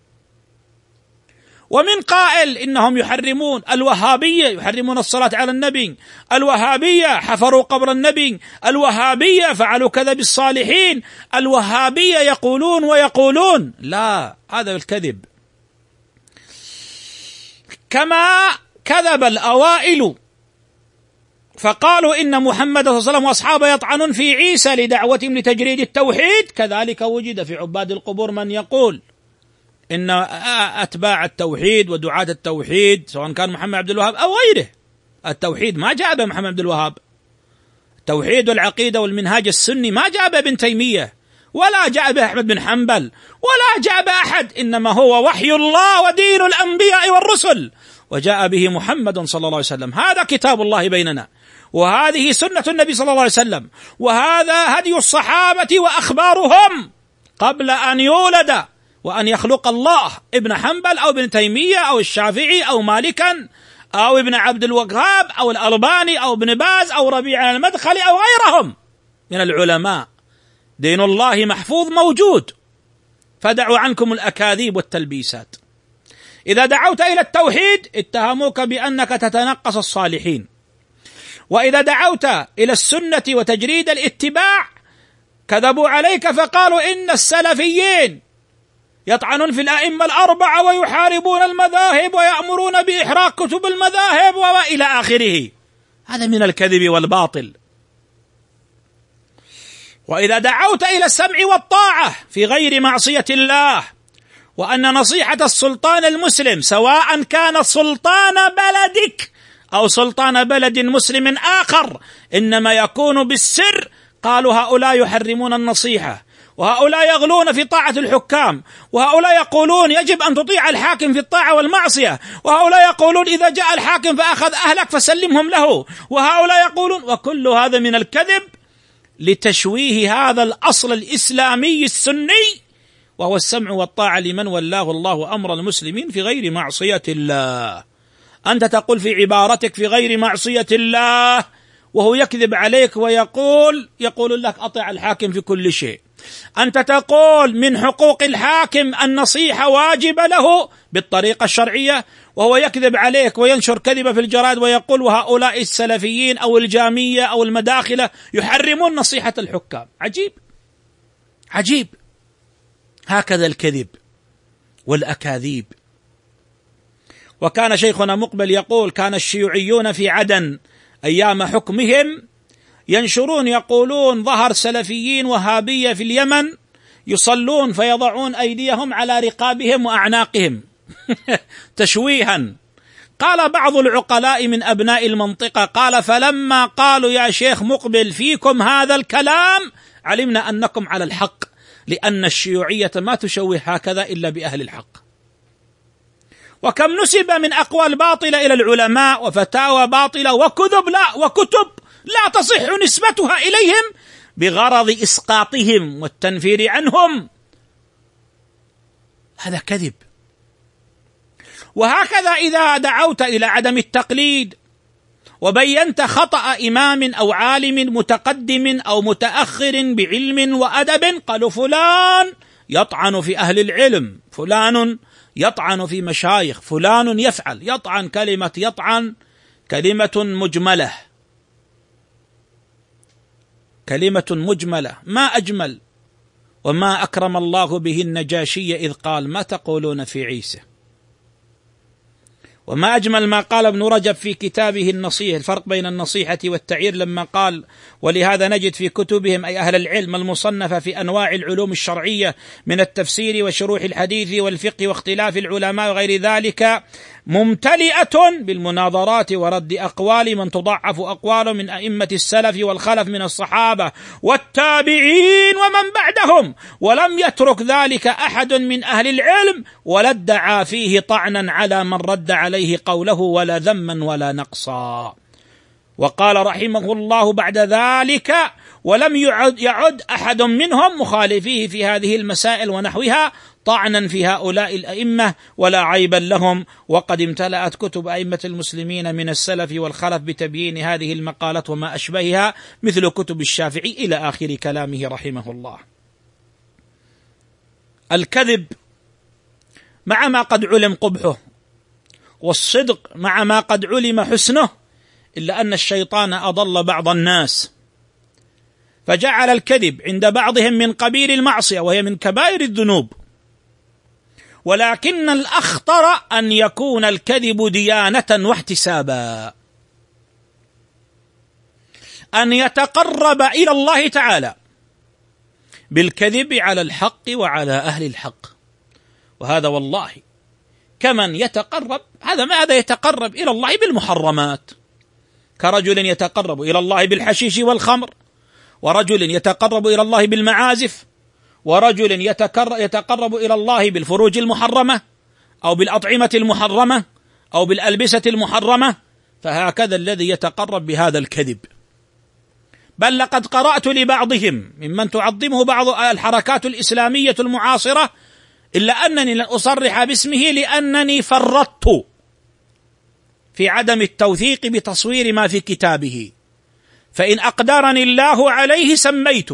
ومن قائل إنهم يحرمون، الوهابية يحرمون الصلاة على النبي، الوهابية حفروا قبر النبي، الوهابية فعلوا كذا بالصالحين، الوهابية يقولون ويقولون. لا، هذا الكذب. كما كذب الأوائل فقالوا إن محمد صلى الله عليه وسلم وأصحابه يطعنون في عيسى لدعوتهم لتجريد التوحيد، كذلك وجد في عباد القبور من يقول إن أتباع التوحيد ودعاة التوحيد سواء كان محمد عبد الوهاب أو غيره، التوحيد ما جاء به محمد عبد الوهاب، التوحيد والعقيدة والمنهاج السني ما جاء به ابن تيمية ولا جاء به أحمد بن حنبل ولا جاء به أحد، إنما هو وحي الله ودين الأنبياء والرسل، وجاء به محمد صلى الله عليه وسلم. هذا كتاب الله بيننا، وهذه سنة النبي صلى الله عليه وسلم، وهذا هدي الصحابة وأخبارهم قبل أن يولد وأن يخلق الله ابن حنبل أو ابن تيمية أو الشافعي أو مالكا أو ابن عبد الوهاب أو الألباني أو ابن باز أو ربيع المدخلي أو غيرهم من العلماء. دين الله محفوظ موجود، فدعوا عنكم الأكاذيب والتلبيسات. إذا دعوت إلى التوحيد اتهموك بأنك تتنقص الصالحين، وإذا دعوت إلى السنة وتجريد الاتباع كذبوا عليك فقالوا إن السلفيين يطعنون في الأئمة الأربعة ويحاربون المذاهب ويأمرون بإحراق كتب المذاهب وإلى آخره. هذا من الكذب والباطل. وإذا دعوت إلى السمع والطاعة في غير معصية الله، وأن نصيحة السلطان المسلم سواء كان سلطان بلدك أو سلطان بلد مسلم آخر إنما يكون بالسر، قالوا هؤلاء يحرمون النصيحة، وهؤلاء يغلون في طاعة الحكام، وهؤلاء يقولون يجب أن تطيع الحاكم في الطاعة والمعصية، وهؤلاء يقولون إذا جاء الحاكم فأخذ أهلك فسلمهم له، وهؤلاء يقولون، وكل هذا من الكذب لتشويه هذا الأصل الإسلامي السني، وهو السمع والطاعة لمن ولاه الله أمر المسلمين في غير معصية الله. أنت تقول في عبارتك في غير معصية الله، وهو يكذب عليك ويقول لك أطع الحاكم في كل شيء. أنت تقول من حقوق الحاكم النصيحة واجبة له بالطريقة الشرعية، وهو يكذب عليك وينشر كذبة في الجرائد ويقول وهؤلاء السلفيين أو الجامية أو المداخلة يحرمون نصيحة الحكام. عجيب عجيب. هكذا الكذب والأكاذيب. وكان شيخنا مقبل يقول كان الشيوعيون في عدن أيام حكمهم ينشرون يقولون ظهر سلفيين وهابية في اليمن يصلون فيضعون أيديهم على رقابهم وأعناقهم تشويها. قال بعض العقلاء من أبناء المنطقة قال فلما قالوا يا شيخ مقبل فيكم هذا الكلام علمنا أنكم على الحق، لأن الشيوعية ما تشوه هكذا إلا بأهل الحق. وكم نسب من أقوال باطلة إلى العلماء وفتاوى باطلة وكتب لا تصح نسبتها إليهم بغرض إسقاطهم والتنفير عنهم. هذا كذب. وهكذا إذا دعوت إلى عدم التقليد وبينت خطأ إمام أو عالم متقدم أو متأخر بعلم وأدب، قالوا فلان يطعن في أهل العلم، فلان يطعن في مشايخ، فلان يفعل يطعن. كلمة يطعن كلمة مجملة، كلمة مجملة، ما أجمل وما أكرم الله به النجاشي إذ قال ما تقولون في عيسى، وما أجمل ما قال ابن رجب في كتابه النصيحة، الفرق بين النصيحة والتعيير، لما قال ولهذا نجد في كتبهم أي أهل العلم المصنفة في أنواع العلوم الشرعية من التفسير وشروح الحديث والفقه واختلاف العلماء وغير ذلك ممتلئة بالمناظرات ورد أقوال من تضعف أقواله من أئمة السلف والخلف من الصحابة والتابعين ومن بعدهم، ولم يترك ذلك أحد من أهل العلم ولا ادعى فيه طعنا على من رد عليه قوله ولا ذما ولا نقصا. وقال رحمه الله بعد ذلك ولم يعد أحد منهم مخالفيه في هذه المسائل ونحوها طعنا في هؤلاء الأئمة ولا عيبا لهم، وقد امتلأت كتب أئمة المسلمين من السلف والخلف بتبيين هذه المقالات وما أشبهها، مثل كتب الشافعي إلى آخر كلامه رحمه الله. الكذب مع ما قد علم قبحه، والصدق مع ما قد علم حسنه، إلا أن الشيطان أضل بعض الناس فجعل الكذب عند بعضهم من قبيل المعصية، وهي من كبائر الذنوب، ولكن الأخطر أن يكون الكذب ديانة واحتسابا، أن يتقرب إلى الله تعالى بالكذب على الحق وعلى أهل الحق. وهذا والله كمن يتقرب، هذا يتقرب إلى الله بالمحرمات، كرجل يتقرب إلى الله بالحشيش والخمر، ورجل يتقرب إلى الله بالمعازف، ورجل يتقرب إلى الله بالفروج المحرمة أو بالأطعمة المحرمة أو بالألبسة المحرمة. فهكذا الذي يتقرب بهذا الكذب. بل لقد قرأت لبعضهم ممن تعظمه بعض الحركات الإسلامية المعاصرة، إلا أنني لن أصرح باسمه لأنني فرطت في عدم التوثيق بتصوير ما في كتابه، فإن أقدرني الله عليه سميت.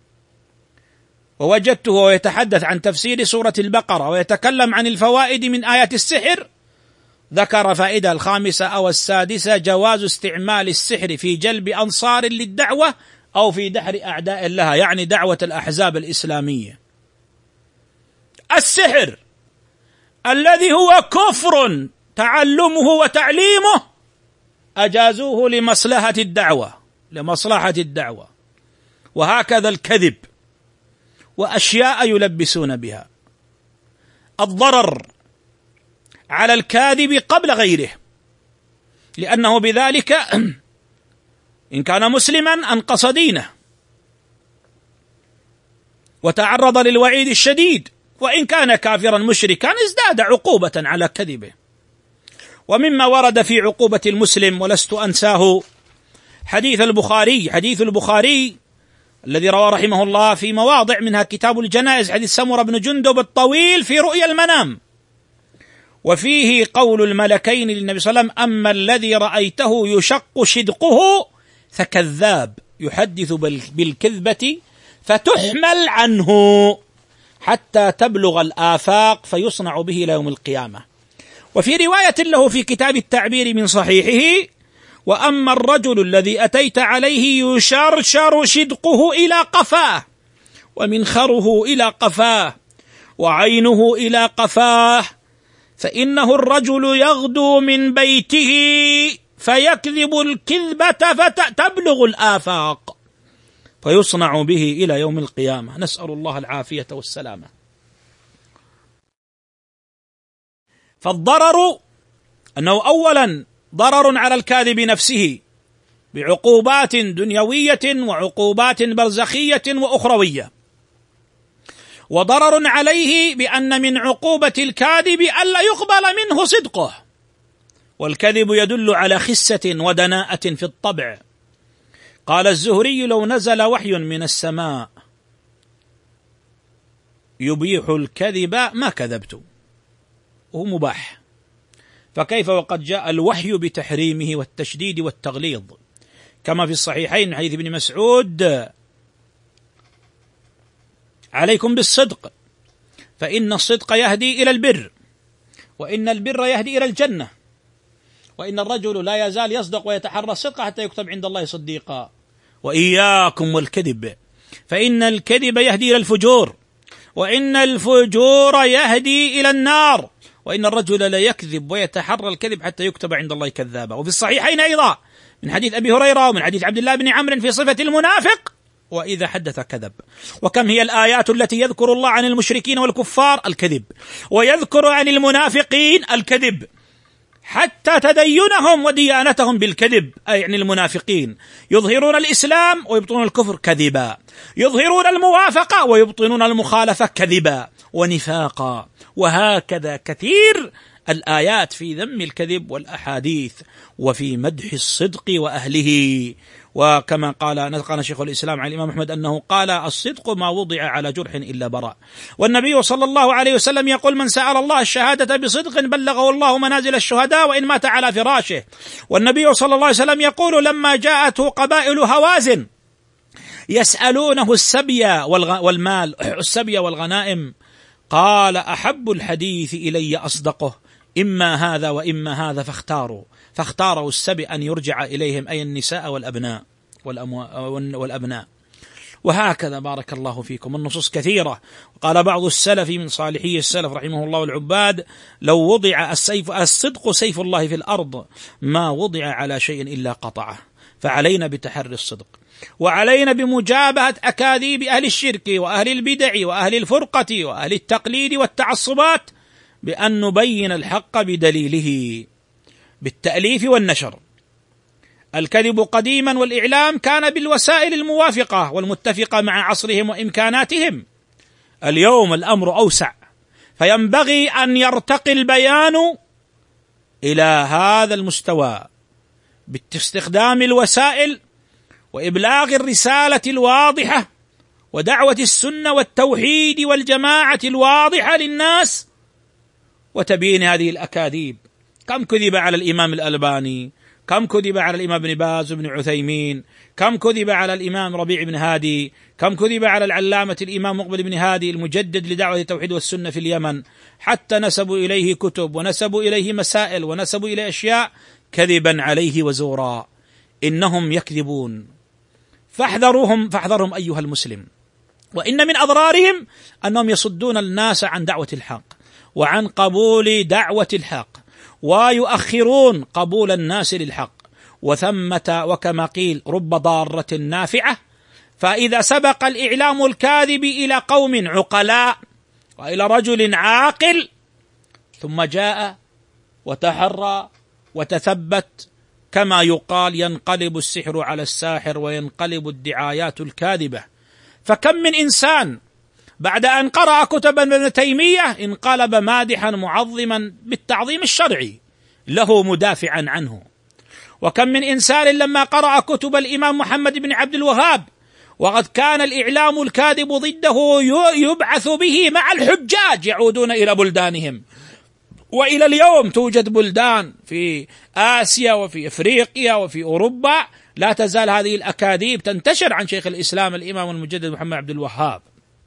ووجدته يتحدث عن تفسير سورة البقرة ويتكلم عن الفوائد من آيات السحر، ذكر فائدة 5 أو 6: جواز استعمال السحر في جلب أنصار للدعوة أو في دحر أعداء لها، يعني دعوة الأحزاب الإسلامية. السحر الذي هو كفر تعلمه وتعليمه أجازوه لمصلحة الدعوة، وهكذا الكذب وأشياء يلبسون بها. الضرر على الكاذب قبل غيره، لأنه بذلك إن كان مسلما أنقص دينه وتعرض للوعيد الشديد، وإن كان كافرا مشركا ازداد عقوبة على كذبه. ومما ورد في عقوبة المسلم ولست أنساه حديث البخاري الذي روى رحمه الله في مواضع، منها كتاب الجنائز، حديث سمرة بن جندب الطويل في رؤيا المنام، وفيه قول الملكين للنبي صلى الله عليه وسلم: أما الذي رأيته يشق شدقه فكذاب يحدث بالكذبة فتحمل عنه حتى تبلغ الآفاق فيصنع به إلى يوم القيامة. وفي رواية له في كتاب التعبير من صحيحه: وأما الرجل الذي أتيت عليه يشرشر شدقه إلى قفاه ومنخره إلى قفاه وعينه إلى قفاه، فإنه الرجل يغدو من بيته فيكذب الكذبة فتبلغ الآفاق فيصنع به إلى يوم القيامة. نسأل الله العافية والسلامة. فالضرر أنه أولا ضرر على الكاذب نفسه بعقوبات دنيوية وعقوبات برزخية وأخروية، وضرر عليه بأن من عقوبة الكاذب ألا يقبل منه صدقه، والكذب يدل على خسة ودناءة في الطبع. قال الزهري: لو نزل وحي من السماء يبيح الكذب ما كذبت، وهو مباح، فكيف وقد جاء الوحي بتحريمه والتشديد والتغليظ، كما في الصحيحين من حديث ابن مسعود: عليكم بالصدق فإن الصدق يهدي إلى البر، وإن البر يهدي إلى الجنة، وإن الرجل لا يزال يصدق ويتحرى الصدق حتى يكتب عند الله صديقا، وإياكم والكذب فإن الكذب يهدي إلى الفجور، وإن الفجور يهدي إلى النار، وإن الرجل لا يكذب ويتحرى الكذب حتى يكتب عند الله كذابا. وفي الصحيحين أيضا من حديث أبي هريرة ومن حديث عبد الله بن عمرو في صفة المنافق: وإذا حدث كذب. وكم هي الآيات التي يذكر الله عن المشركين والكفار الكذب، ويذكر عن المنافقين الكذب، حتى تدينهم وديانتهم بالكذب، أي يعني المنافقين يظهرون الإسلام ويبطنون الكفر كذبا، يظهرون الموافقة ويبطنون المخالفة كذبا ونفاقا، وهكذا كثير الآيات في ذم الكذب والأحاديث وفي مدح الصدق وأهله. وكما نقل شيخ الإسلام عن الإمام أحمد أنه قال: الصدق ما وضع على جرح إلا برأ. والنبي صلى الله عليه وسلم يقول: من سأل الله الشهادة بصدق بلغه الله منازل الشهداء وإن مات على فراشه. والنبي صلى الله عليه وسلم يقول: لما جاءته قبائل هوازن يسألونه السبي والمال، السبي والغنائم، قال: أحب الحديث إلي أصدقه، إما هذا وإما هذا، فاختاروا السبي أن يرجع إليهم، أي النساء والأبناء. وهكذا بارك الله فيكم النصوص كثيرة. قال بعض السلف من صالحي السلف رحمه الله العباد: لو وضع الصدق سيف الله في الأرض ما وضع على شيء إلا قطعه. فعلينا بتحري الصدق، وعلينا بمجابهة أكاذيب أهل الشرك وأهل البدع وأهل الفرقة وأهل التقليد والتعصبات، بأن نبين الحق بدليله بالتأليف والنشر. الكذب قديما والإعلام كان بالوسائل الموافقة والمتفقة مع عصرهم وإمكاناتهم. اليوم الأمر أوسع، فينبغي أن يرتقي البيان إلى هذا المستوى باستخدام الوسائل وإبلاغ الرسالة الواضحة ودعوة السنة والتوحيد والجماعة الواضحة للناس، وتبيين هذه الأكاذيب. كم كذب على الإمام الألباني، كم كذب على الإمام ابن باز وابن عثيمين، كم كذب على الإمام ربيع بن هادي، كم كذب على العلامة الإمام مقبل بن هادي المجدد لدعوة التوحيد والسنة في اليمن، حتى نسبوا إليه كتب ونسبوا إليه مسائل ونسبوا إليه أشياء كذبا عليه وزورا. إنهم يكذبون، فاحذرهم أيها المسلم. وإن من أضرارهم أنهم يصدون الناس عن دعوة الحق وعن قبول دعوة الحق، ويؤخرون قبول الناس للحق. وثمة وكما قيل رب ضارة نافعة. فإذا سبق الإعلام الكاذب إلى قوم عقلاء وإلى رجل عاقل ثم جاء وتحرى وتثبت، كما يقال: ينقلب السحر على الساحر وينقلب الدعايات الكاذبة. فكم من إنسان بعد أن قرأ كتب ابن تيمية انقلب مادحا معظما بالتعظيم الشرعي له مدافعا عنه. وكم من إنسان لما قرأ كتب الإمام محمد بن عبد الوهاب وقد كان الإعلام الكاذب ضده يبعث به مع الحجاج يعودون إلى بلدانهم. وإلى اليوم توجد بلدان في آسيا وفي أفريقيا وفي أوروبا لا تزال هذه الأكاذيب تنتشر عن شيخ الإسلام الإمام المجدد محمد عبد الوهاب.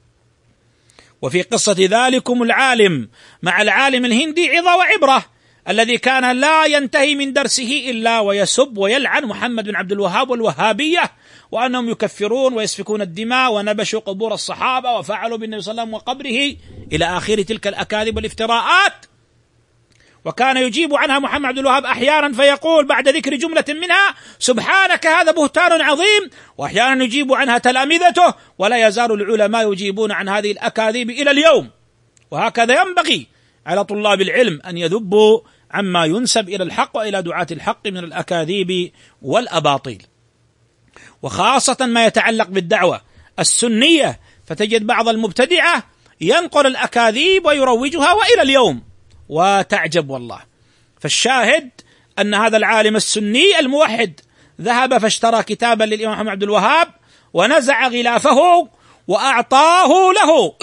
وفي قصة ذلكم العالم مع العالم الهندي عظة وعبرة، الذي كان لا ينتهي من درسه إلا ويسب ويلعن محمد بن عبد الوهاب والوهابية، وأنهم يكفرون ويسفكون الدماء ونبشوا قبور الصحابة وفعلوا بالنبي صلى الله عليه وسلم وقبره إلى آخر تلك الأكاذيب والافتراءات. وكان يجيب عنها محمد عبد الوهاب أحيانا فيقول بعد ذكر جملة منها: سبحانك هذا بهتان عظيم. وأحيانا يجيب عنها تلامذته، ولا يزال العلماء يجيبون عن هذه الأكاذيب إلى اليوم. وهكذا ينبغي على طلاب العلم أن يذبوا عما ينسب إلى الحق وإلى دعاة الحق من الأكاذيب والأباطيل، وخاصة ما يتعلق بالدعوة السنية. فتجد بعض المبتدعة ينقل الأكاذيب ويروجها وإلى اليوم، وتعجب والله. فالشاهد أن هذا العالم السني الموحد ذهب فاشترى كتابا للإمام محمد عبد الوهاب ونزع غلافه وأعطاه له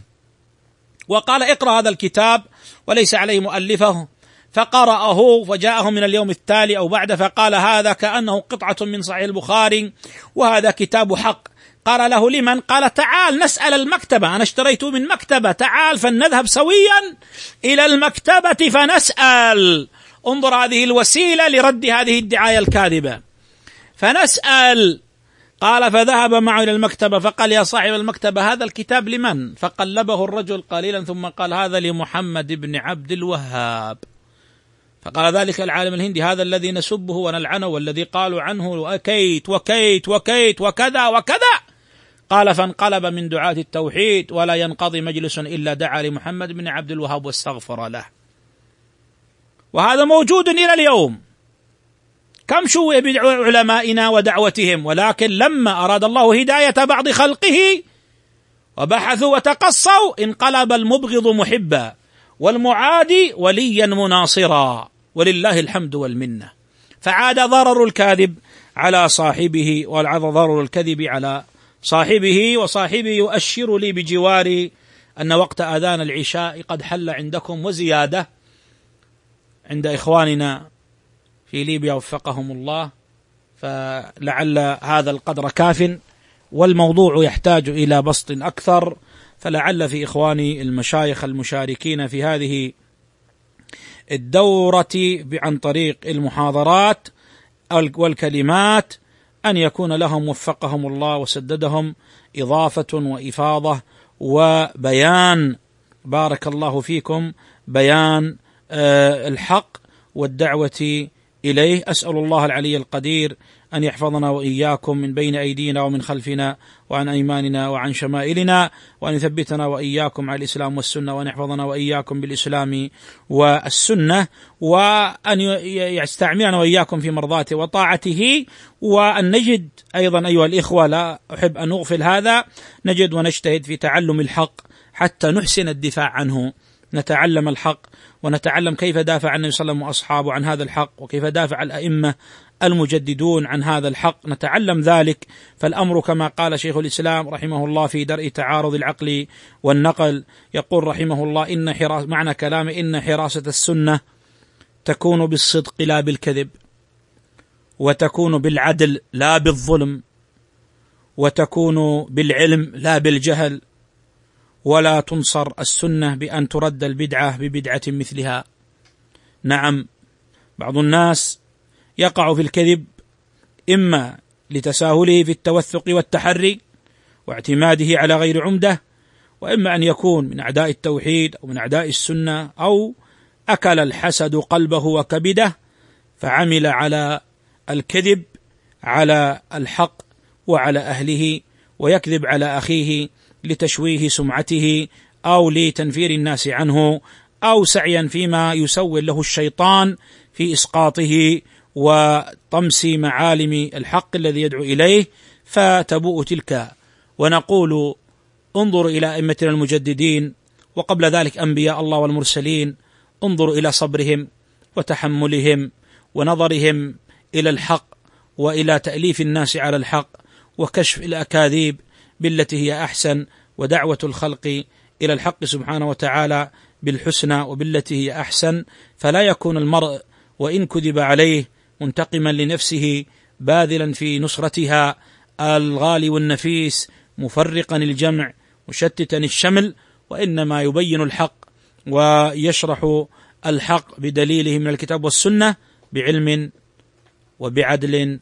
وقال: اقرأ هذا الكتاب وليس عليه مؤلفه. فقرأه وجاءه من اليوم التالي أو بعد فقال: هذا كأنه قطعة من صحيح البخاري وهذا كتاب حق. قال له: لمن؟ قال: تعال نسأل المكتبة، أنا اشتريته من مكتبة، تعال فنذهب سويا إلى المكتبة فنسأل. انظر هذه الوسيلة لرد هذه الدعاية الكاذبة، فنسأل. قال: فذهب معه إلى المكتبة فقال: يا صاحب المكتبة هذا الكتاب لمن؟ فقلبه الرجل قليلا ثم قال: هذا لمحمد بن عبد الوهاب. فقال ذلك العالم الهندي: هذا الذي نسبه ونلعنه والذي قالوا عنه وكيت وكيت وكيت وكذا وكذا. قال: فانقلب من دعاة التوحيد ولا ينقضي مجلس إلا دعا لمحمد بن عبد الوهاب واستغفر له. وهذا موجود إلى اليوم. كم شوه بعلمائنا ودعوتهم، ولكن لما أراد الله هداية بعض خلقه وبحثوا وتقصوا انقلب المبغض محبا والمعادي وليا مناصرا، ولله الحمد والمنة. فعاد ضرر الكاذب على صاحبه، وعاد ضرر الكذب على صاحبه، وصاحبه يؤشر لي بجواري أن وقت آذان العشاء قد حل عندكم وزيادة عند إخواننا في ليبيا وفقهم الله، فلعل هذا القدر كاف، والموضوع يحتاج إلى بسط أكثر، فلعل في إخواني المشايخ المشاركين في هذه الدورة عن طريق المحاضرات والكلمات أن يكون لهم وفقهم الله وسددهم إضافة وإفاضة وبيان، بارك الله فيكم، بيان الحق والدعوة إليه. أسأل الله العلي القدير أن يحفظنا وإياكم من بين أيدينا ومن خلفنا وعن أيماننا وعن شمائلنا، وأن يثبتنا وإياكم على الإسلام والسنة، وأن يحفظنا وإياكم بالإسلام والسنة، وأن يستعملنا وإياكم في مرضاته وطاعته، وأن نجد أيضا أيها الإخوة، لا أحب أن أغفل هذا، نجد ونجتهد في تعلم الحق حتى نحسن الدفاع عنه، نتعلم الحق ونتعلم كيف دافع عن النبي صلى الله عليه وسلم وأصحابه عن هذا الحق، وكيف دافع الأئمة المجددون عن هذا الحق، نتعلم ذلك. فالأمر كما قال شيخ الإسلام رحمه الله في درء تعارض العقل والنقل، يقول رحمه الله معنى كلامه: إن حراسة السنة تكون بالصدق لا بالكذب، وتكون بالعدل لا بالظلم، وتكون بالعلم لا بالجهل، ولا تنصر السنة بأن ترد البدعة ببدعة مثلها. نعم، بعض الناس يقع في الكذب إما لتساهله في التوثق والتحري واعتماده على غير عمدة، وإما أن يكون من أعداء التوحيد أو من أعداء السنة، أو أكل الحسد قلبه وكبده فعمل على الكذب على الحق وعلى أهله، ويكذب على أخيه لتشويه سمعته أو لتنفير الناس عنه، أو سعيا فيما يسول له الشيطان في إسقاطه وطمس معالم الحق الذي يدعو إليه، فتبوء تلك. ونقول: انظروا إلى أئمتنا المجددين، وقبل ذلك أنبياء الله والمرسلين، انظروا إلى صبرهم وتحملهم ونظرهم إلى الحق، وإلى تأليف الناس على الحق، وكشف الأكاذيب بالتي هي أحسن، ودعوة الخلق إلى الحق سبحانه وتعالى بالحسنى وبالتي هي أحسن. فلا يكون المرء وإن كذب عليه منتقما لنفسه باذلا في نصرتها، الغالي والنفيس، مفرقا الجمع، مشتتا الشمل، وإنما يبين الحق ويشرح الحق بدليله من الكتاب والسنة بعلم وبعدل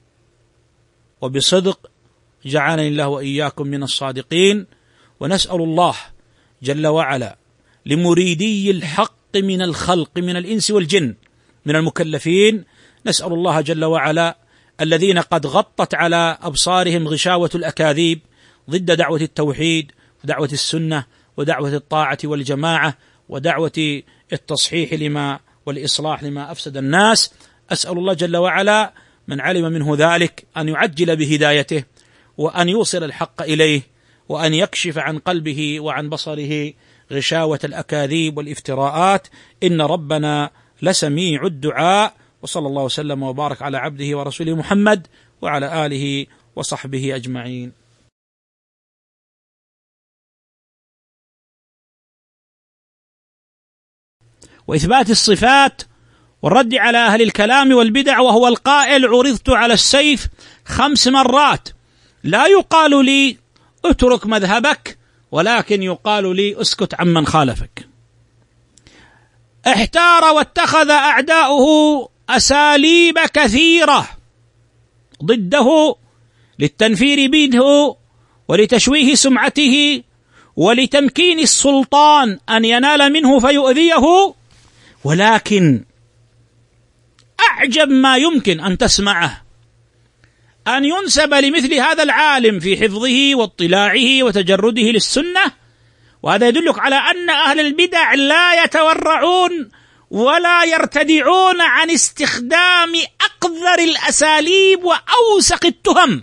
وبصدق. جعلني الله وإياكم من الصادقين. ونسأل الله جل وعلا لمريدي الحق من الخلق من الإنس والجن من المكلفين، نسأل الله جل وعلا الذين قد غطت على أبصارهم غشاوة الأكاذيب ضد دعوة التوحيد ودعوة السنة ودعوة الطاعة والجماعة ودعوة التصحيح لما والإصلاح لما أفسد الناس، أسأل الله جل وعلا من علم منه ذلك أن يعجل بهدايته، وأن يوصل الحق إليه، وأن يكشف عن قلبه وعن بصره غشاوة الأكاذيب والافتراءات. إن ربنا لسميع الدعاء. وصلى الله وسلم وبارك على عبده ورسوله محمد وعلى آله وصحبه أجمعين. وإثبات الصفات والرد على أهل الكلام والبدع، وهو القائل: عرضت على السيف 5 مرات، لا يقال لي اترك مذهبك، ولكن يقال لي اسكت عمن خالفك. احتار واتخذ أعداؤه أساليب كثيرة ضده للتنفير منه ولتشويه سمعته ولتمكين السلطان أن ينال منه فيؤذيه، ولكن أعجب ما يمكن أن تسمعه أن ينسب لمثل هذا العالم في حفظه واطلاعه وتجرده للسنة، وهذا يدلك على أن أهل البدع لا يتورعون ولا يرتدعون عن استخدام أقذر الأساليب وأوسق التهم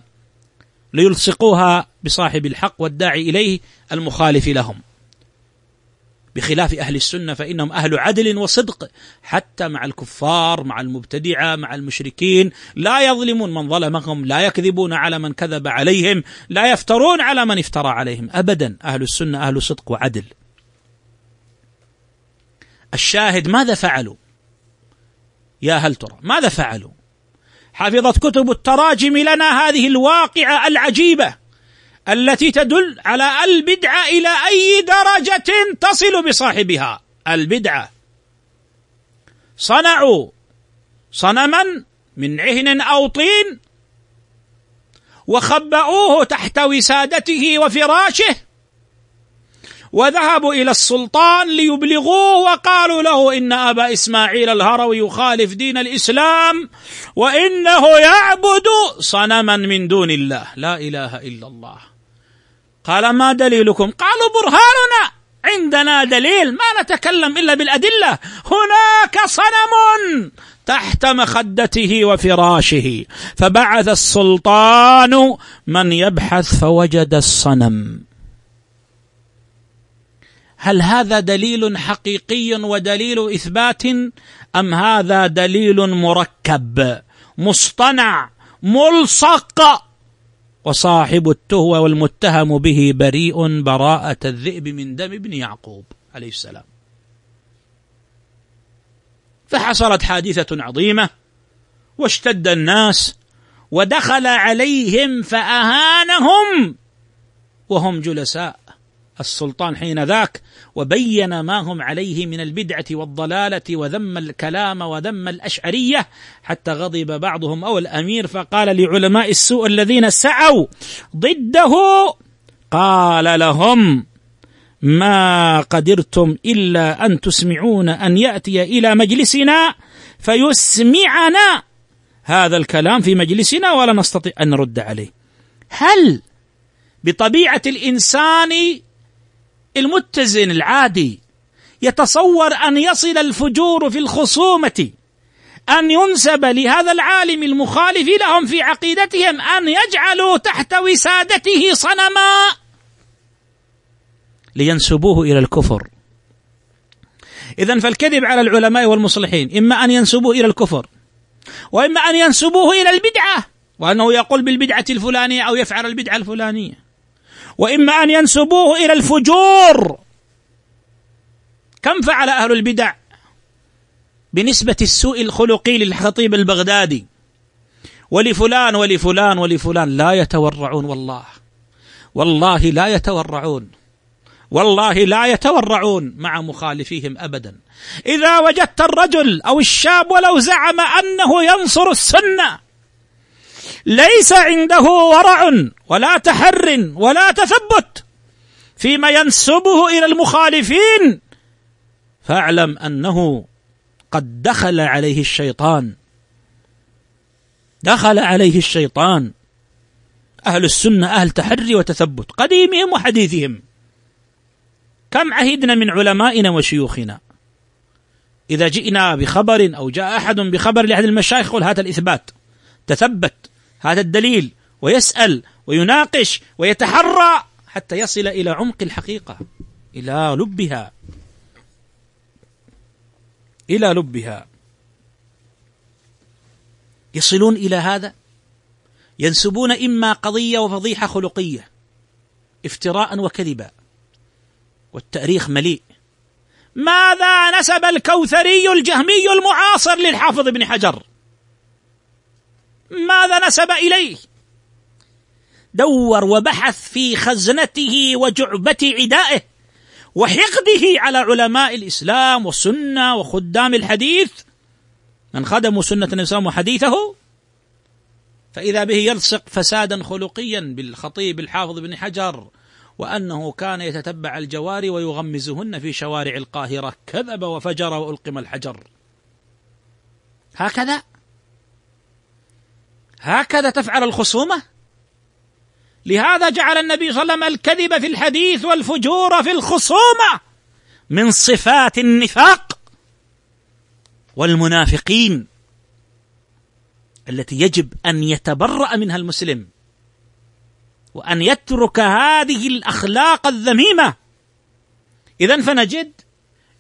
ليلصقوها بصاحب الحق والداعي إليه المخالف لهم. بخلاف أهل السنة فإنهم أهل عدل وصدق، حتى مع الكفار، مع المبتدعة، مع المشركين، لا يظلمون من ظلمهم، لا يكذبون على من كذب عليهم، لا يفترون على من افترى عليهم أبدا. أهل السنة أهل صدق وعدل. الشاهد ماذا فعلوا؟ يا هل ترى ماذا فعلوا؟ حفظت كتب التراجم لنا هذه الواقعة العجيبة التي تدل على البدعة إلى أي درجة تصل بصاحبها. البدعة صنعوا صنما من عهن أو طين وخبأوه تحت وسادته وفراشه، وذهبوا إلى السلطان ليبلغوه وقالوا له إن أبا إسماعيل الهروي يخالف دين الإسلام وإنه يعبد صنما من دون الله لا إله إلا الله. قال ما دليلكم؟ قالوا برهاننا، عندنا دليل، ما نتكلم إلا بالأدلة. هناك صنم تحت مخدته وفراشه، فبعث السلطان من يبحث فوجد الصنم. هل هذا دليل حقيقي ودليل إثبات، أم هذا دليل مركب مصطنع ملصق وصاحب التهوى والمتهم به بريء براءة الذئب من دم ابن يعقوب عليه السلام؟ فحصلت حادثة عظيمة واشتد الناس ودخل عليهم فأهانهم وهم جلساء السلطان حين ذاك، وبين ما هم عليه من البدعة والضلالة وذم الكلام وذم الأشعرية، حتى غضب بعضهم أو الأمير فقال لعلماء السوء الذين سعوا ضده، قال لهم ما قدرتم إلا أن تسمعون أن يأتي إلى مجلسنا فيسمعنا هذا الكلام في مجلسنا ولا نستطيع أن نرد عليه. هل بطبيعة الإنسان المتزن العادي يتصور أن يصل الفجور في الخصومة أن ينسب لهذا العالم المخالف لهم في عقيدتهم أن يجعلوا تحت وسادته صنما لينسبوه إلى الكفر؟ إذن فالكذب على العلماء والمصلحين إما أن ينسبوه إلى الكفر، وإما أن ينسبوه إلى البدعة وأنه يقول بالبدعة الفلانية أو يفعل البدعة الفلانية، وإما أن ينسبوه إلى الفجور. كم فعل أهل البدع بنسبة السوء الخلقي للخطيب البغدادي ولفلان ولفلان ولفلان؟ لا يتورعون، والله لا يتورعون، والله لا يتورعون مع مخالفيهم أبدا. إذا وجدت الرجل أو الشاب ولو زعم أنه ينصر السنة ليس عنده ورع ولا تحر ولا تثبت فيما ينسبه إلى المخالفين، فاعلم أنه قد دخل عليه الشيطان، دخل عليه الشيطان. أهل السنة أهل تحري وتثبت قديمهم وحديثهم. كم عهدنا من علمائنا وشيوخنا إذا جئنا بخبر أو جاء أحد بخبر لأحد المشايخ يقول هذا الإثبات، تثبت هذا الدليل، ويسأل ويناقش ويتحرى حتى يصل إلى عمق الحقيقة، إلى لبها، إلى لبها. يصلون إلى هذا، ينسبون إما قضية وفضيحة خلقية افتراء وكذبا، والتاريخ مليء. ماذا نسب الكوثري الجهمي المعاصر للحافظ ابن حجر؟ ماذا نسب إليه؟ دور وبحث في خزنته وجعبة عدائه وحقده على علماء الإسلام والسنة وخدام الحديث من خدموا سنة الإسلام وحديثه، فإذا به يلصق فسادا خلقيا بالخطيب الحافظ ابن حجر، وأنه كان يتتبع الجواري ويغمزهن في شوارع القاهرة، كذب وفجر وألقم الحجر. هكذا تفعل الخصومة؟ لهذا جعل النبي صلى الله عليه وسلم الكذب في الحديث والفجور في الخصومة من صفات النفاق والمنافقين التي يجب أن يتبرأ منها المسلم، وأن يترك هذه الأخلاق الذميمة. إذن فنجد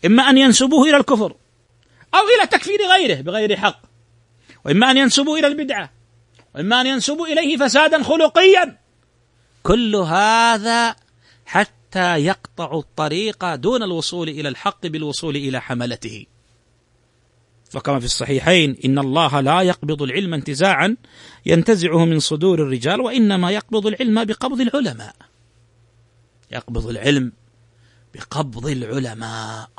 إما أن ينسبوه إلى الكفر أو إلى تكفير غيره بغير حق، وإما أن ينسبوا إلى البدعة، وإما أن ينسبوا إليه فسادا خلقيا. كل هذا حتى يقطع الطريق دون الوصول إلى الحق بالوصول إلى حملته. فكما في الصحيحين: إن الله لا يقبض العلم انتزاعا ينتزعه من صدور الرجال، وإنما يقبض العلم بقبض العلماء. يقبض العلم بقبض العلماء.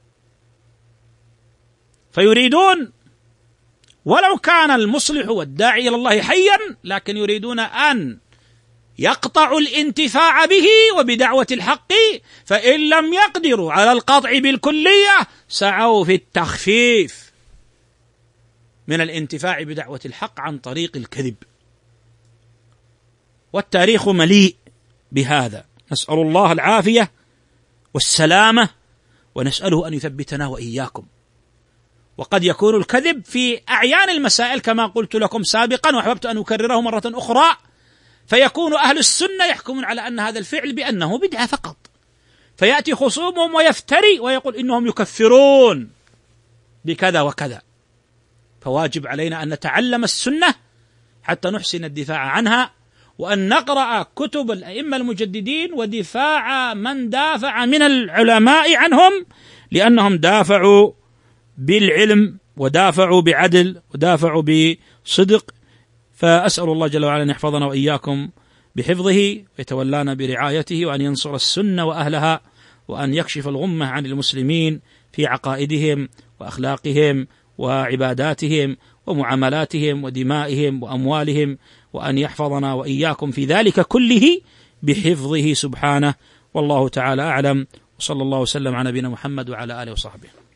فيريدون ولو كان المصلح والداعي إلى الله حيا، لكن يريدون أن يقطعوا الانتفاع به وبدعوة الحق، فإن لم يقدروا على القطع بالكلية سعوا في التخفيف من الانتفاع بدعوة الحق عن طريق الكذب. والتاريخ مليء بهذا، نسأل الله العافية والسلامة، ونسأله أن يثبتنا وإياكم. وقد يكون الكذب في أعيان المسائل كما قلت لكم سابقا، وأحببت أن أكرره مرة أخرى، فيكون أهل السنة يحكمون على أن هذا الفعل بأنه بدعة فقط، فيأتي خصومهم ويفتري ويقول إنهم يكفرون بكذا وكذا. فواجب علينا أن نتعلم السنة حتى نحسن الدفاع عنها، وأن نقرأ كتب الأئمة المجددين ودفاع من دافع من العلماء عنهم، لأنهم دافعوا بالعلم ودافعوا بعدل ودافعوا بصدق. فأسأل الله جل وعلا أن يحفظنا وإياكم بحفظه، ويتولانا برعايته، وأن ينصر السنة وأهلها، وأن يكشف الغمة عن المسلمين في عقائدهم وأخلاقهم وعباداتهم ومعاملاتهم ودمائهم وأموالهم، وأن يحفظنا وإياكم في ذلك كله بحفظه سبحانه. والله تعالى أعلم، وصلى الله وسلم على نبينا محمد وعلى آله وصحبه.